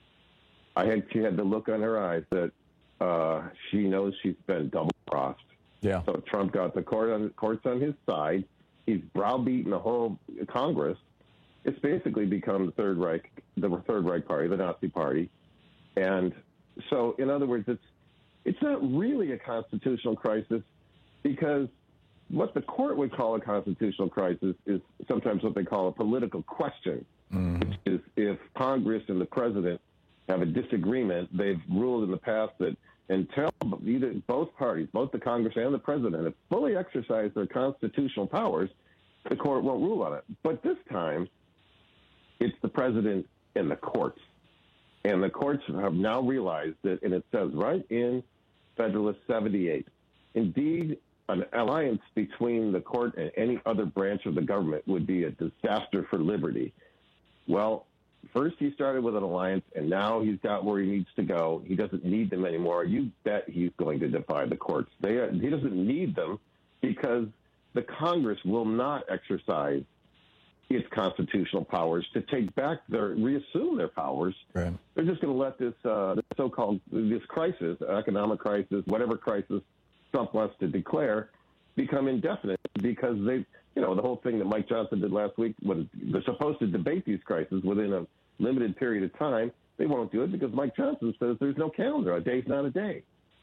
I had she had the look on her eyes that uh, she knows she's been double-crossed. Yeah. So Trump got the court on, courts on his side. He's browbeaten the whole Congress. It's basically become the Third Reich, the Third Reich Party, the Nazi Party. And so, in other words, it's it's not really a constitutional crisis because what the court would call a constitutional crisis is sometimes what they call a political question, mm. which is if Congress and the president have a disagreement, they've ruled in the past that until either both parties, both the Congress and the president, have fully exercised their constitutional powers, the court won't rule on it. But this time, it's the president and the courts. And the courts have now realized that, and it says right in Federalist seventy-eight, indeed, an alliance between the court and any other branch of the government would be a disaster for liberty. Well, first he started with an alliance, and now he's got where he needs to go. He doesn't need them anymore. You bet he's going to defy the courts. They are, he doesn't need them because the Congress will not exercise its constitutional powers to take back their, reassume their powers. Right. They're just going to let this, uh, this so-called, this crisis, economic crisis, whatever crisis Trump wants to declare, become indefinite because they, you know, the whole thing that Mike Johnson did last week when they're supposed to debate these crises within a limited period of time, they won't do it because Mike Johnson says there's no calendar. A day's not a day.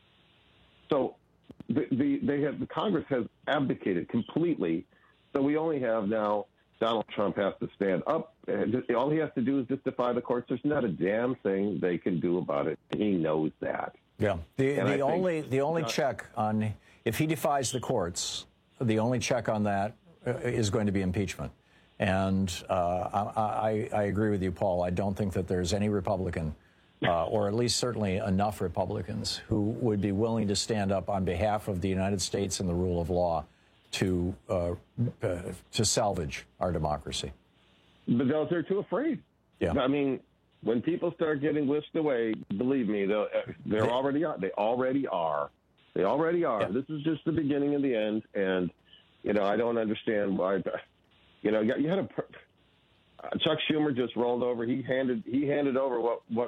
So the, the they have the Congress has abdicated completely. So we only have now Donald Trump has to stand up. All he has to do is just defy the courts. There's not a damn thing they can do about it. He knows that. Yeah. The, the only the only not, check on if he defies the courts, the only check on that is going to be impeachment. And uh, I, I, I agree with you, Paul. I don't think that there's any Republican uh, or at least certainly enough Republicans who would be willing to stand up on behalf of the United States and the rule of law to uh, uh, to salvage our democracy. Because they're too afraid. Yeah. I mean, when people start getting whisked away, believe me, they'll, they're already are. They already are. They already are. Yeah. This is just the beginning of the end, and you know I don't understand why. You know, you had a Chuck Schumer just rolled over. He handed he handed over what what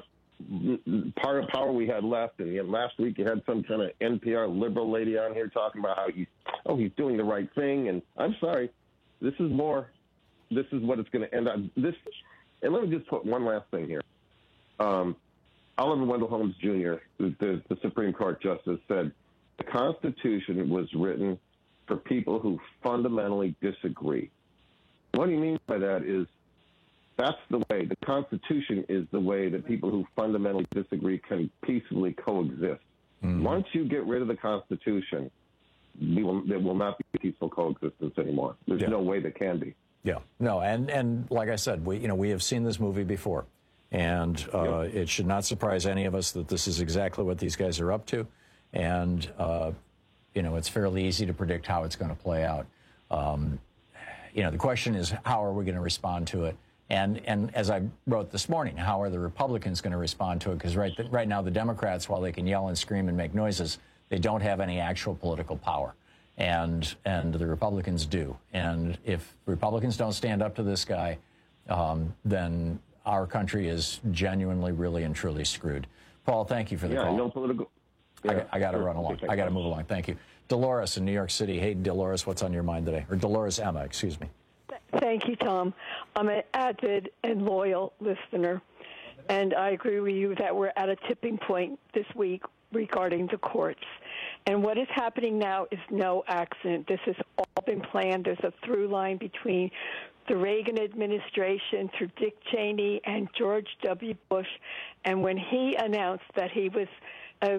part of power we had left, and yet last week you had some kind of N P R liberal lady on here talking about how he's oh he's doing the right thing, and I'm sorry, this is more. This is what it's going to end up. This, and let me just put one last thing here. Um, Oliver Wendell Holmes Junior, the, the Supreme Court justice, said the Constitution was written for people who fundamentally disagree. What he means by that is that's the way, the Constitution is the way that people who fundamentally disagree can peacefully coexist. Mm-hmm. Once you get rid of the Constitution, we will, there will not be peaceful coexistence anymore. There's yeah. no way there can be. Yeah, no, and, and like I said, we you know we have seen this movie before, and uh, yep. it should not surprise any of us that this is exactly what these guys are up to, and uh, you know it's fairly easy to predict how it's going to play out. Um, you know, the question is how are we going to respond to it, and and as I wrote this morning, how are the Republicans going to respond to it? Because right th- right now the Democrats, while they can yell and scream and make noises, they don't have any actual political power. And and the Republicans do. And if Republicans don't stand up to this guy, um, then our country is genuinely, really, and truly screwed. Paul, thank you for the yeah, call. no political. Yeah, I, I got to sure. run along. I got to move along. Thank you. Dolores in New York City. Hey, Dolores, what's on your mind today? Or Dolores Emma, excuse me. Thank you, Tom. I'm an avid and loyal listener, and I agree with you that we're at a tipping point this week regarding the courts. And what is happening now is no accident. This has all been planned. There's a through line between the Reagan administration through Dick Cheney and George W. Bush. And when he announced that he was uh,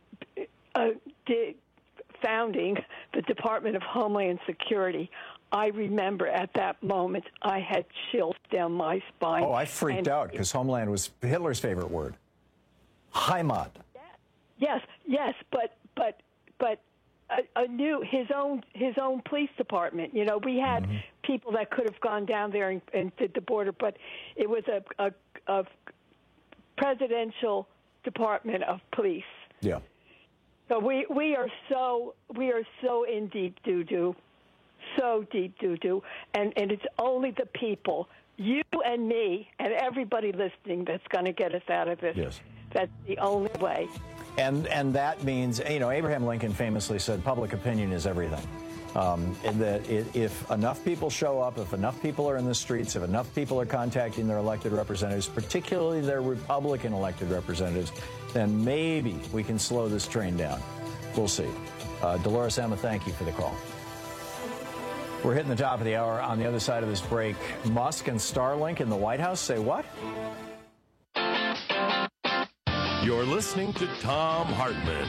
uh, di- founding the Department of Homeland Security, I remember at that moment I had chills down my spine. Oh, I freaked and out because Homeland was Hitler's favorite word. Heimat. Yes, yes, but but but a, a new his own his own police department. You know, we had mm-hmm. people that could have gone down there and, and did the border, but it was a, a, a presidential department of police. Yeah. So we we are so we are so in deep doo doo, so deep doo doo, and and it's only the people, you and me, and everybody listening, that's going to get us out of this. Yes. That's the only way. And and that means, you know, Abraham Lincoln famously said public opinion is everything. Um, and that it, if enough people show up, if enough people are in the streets, if enough people are contacting their elected representatives, particularly their Republican elected representatives, then maybe we can slow this train down. We'll see. Uh, Dolores Emma, thank you for the call. We're hitting the top of the hour. On the other side of this break, Musk and Starlink in the White House say what? You're listening to Thom Hartmann.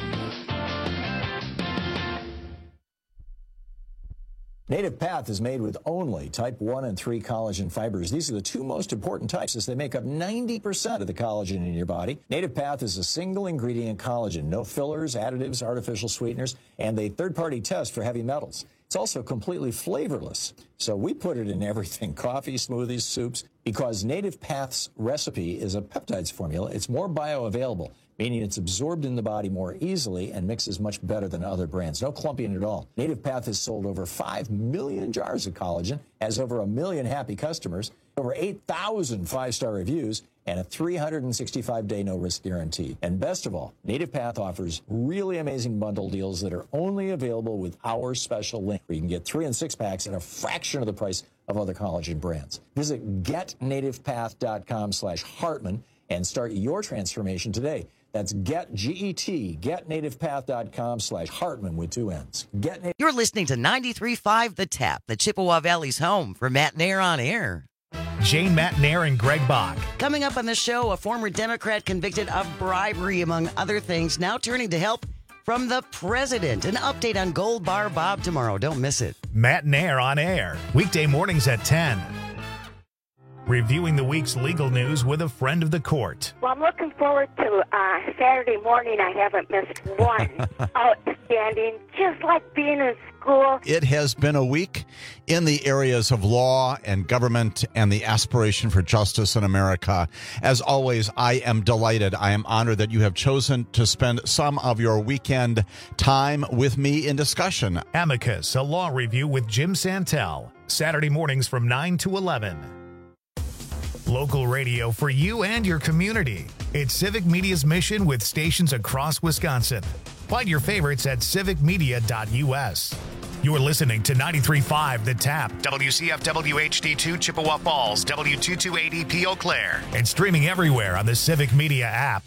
Native Path is made with only type one and three collagen fibers. These are the two most important types as they make up ninety percent of the collagen in your body. Native Path is a single ingredient collagen, no fillers, additives, artificial sweeteners, and a third-party test for heavy metals. It's also completely flavorless. So we put it in everything, coffee, smoothies, soups, because Native Path's recipe is a peptides formula. It's more bioavailable, meaning it's absorbed in the body more easily and mixes much better than other brands. No clumping at all. Native Path has sold over five million jars of collagen, has over a million happy customers, over eight thousand five-star reviews, and a three hundred sixty-five day no-risk guarantee. And best of all, Native Path offers really amazing bundle deals that are only available with our special link, where you can get three and six packs at a fraction of the price of other collagen brands. Visit getnativepath.com slash Hartmann and start your transformation today. That's get, G E T, getnativepath.com slash Hartmann with two N's. Get Na- You're listening to ninety-three point five The Tap, the Chippewa Valley's home for Matt Nair on Air. Jane Matt Nair and Greg Bach. Coming up on the show, a former Democrat convicted of bribery, among other things, now turning to help from the president. An update on Gold Bar Bob tomorrow. Don't miss it. Matt Nair on Air, weekday mornings at ten. Reviewing the week's legal news with a friend of the court. Well, I'm looking forward to uh, Saturday morning. I haven't missed one. Outstanding, just like being in school. It has been a week in the areas of law and government and the aspiration for justice in America. As always, I am delighted. I am honored that you have chosen to spend some of your weekend time with me in discussion. Amicus, a law review with Jim Santel. Saturday mornings from nine to eleven. Local radio for you and your community. It's Civic Media's mission with stations across Wisconsin. Find your favorites at civic media dot u s. You're listening to ninety-three point five The Tap, W C F W H D two Chippewa Falls, W two twenty-eight E P Eau Claire, and streaming everywhere on the Civic Media app.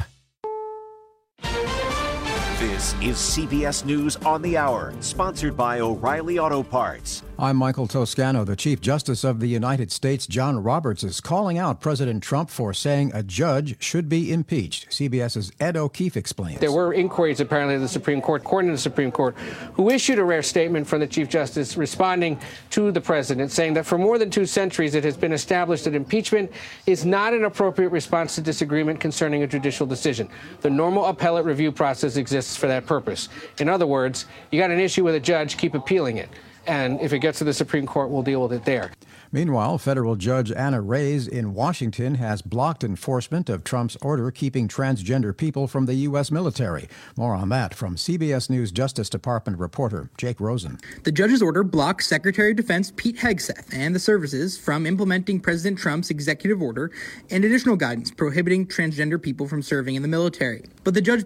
This is C B S News on the Hour, sponsored by O'Reilly Auto Parts. I'm Michael Toscano. The Chief Justice of the United States, John Roberts, is calling out President Trump for saying a judge should be impeached. CBS's Ed O'Keefe explains. There were inquiries apparently to the Supreme Court, according to the Supreme Court, who issued a rare statement from the Chief Justice responding to the president, saying that for more than two centuries it has been established that impeachment is not an appropriate response to disagreement concerning a judicial decision. The normal appellate review process exists for that purpose. In other words, you got an issue with a judge, keep appealing it. And if it gets to the Supreme Court, we'll deal with it there. Meanwhile, federal judge Anna Reyes in Washington has blocked enforcement of Trump's order keeping transgender people from the U S military. More on that from C B S News Justice Department reporter Jake Rosen. The judge's order blocks Secretary of Defense Pete Hegseth and the services from implementing President Trump's executive order and additional guidance prohibiting transgender people from serving in the military. But the judge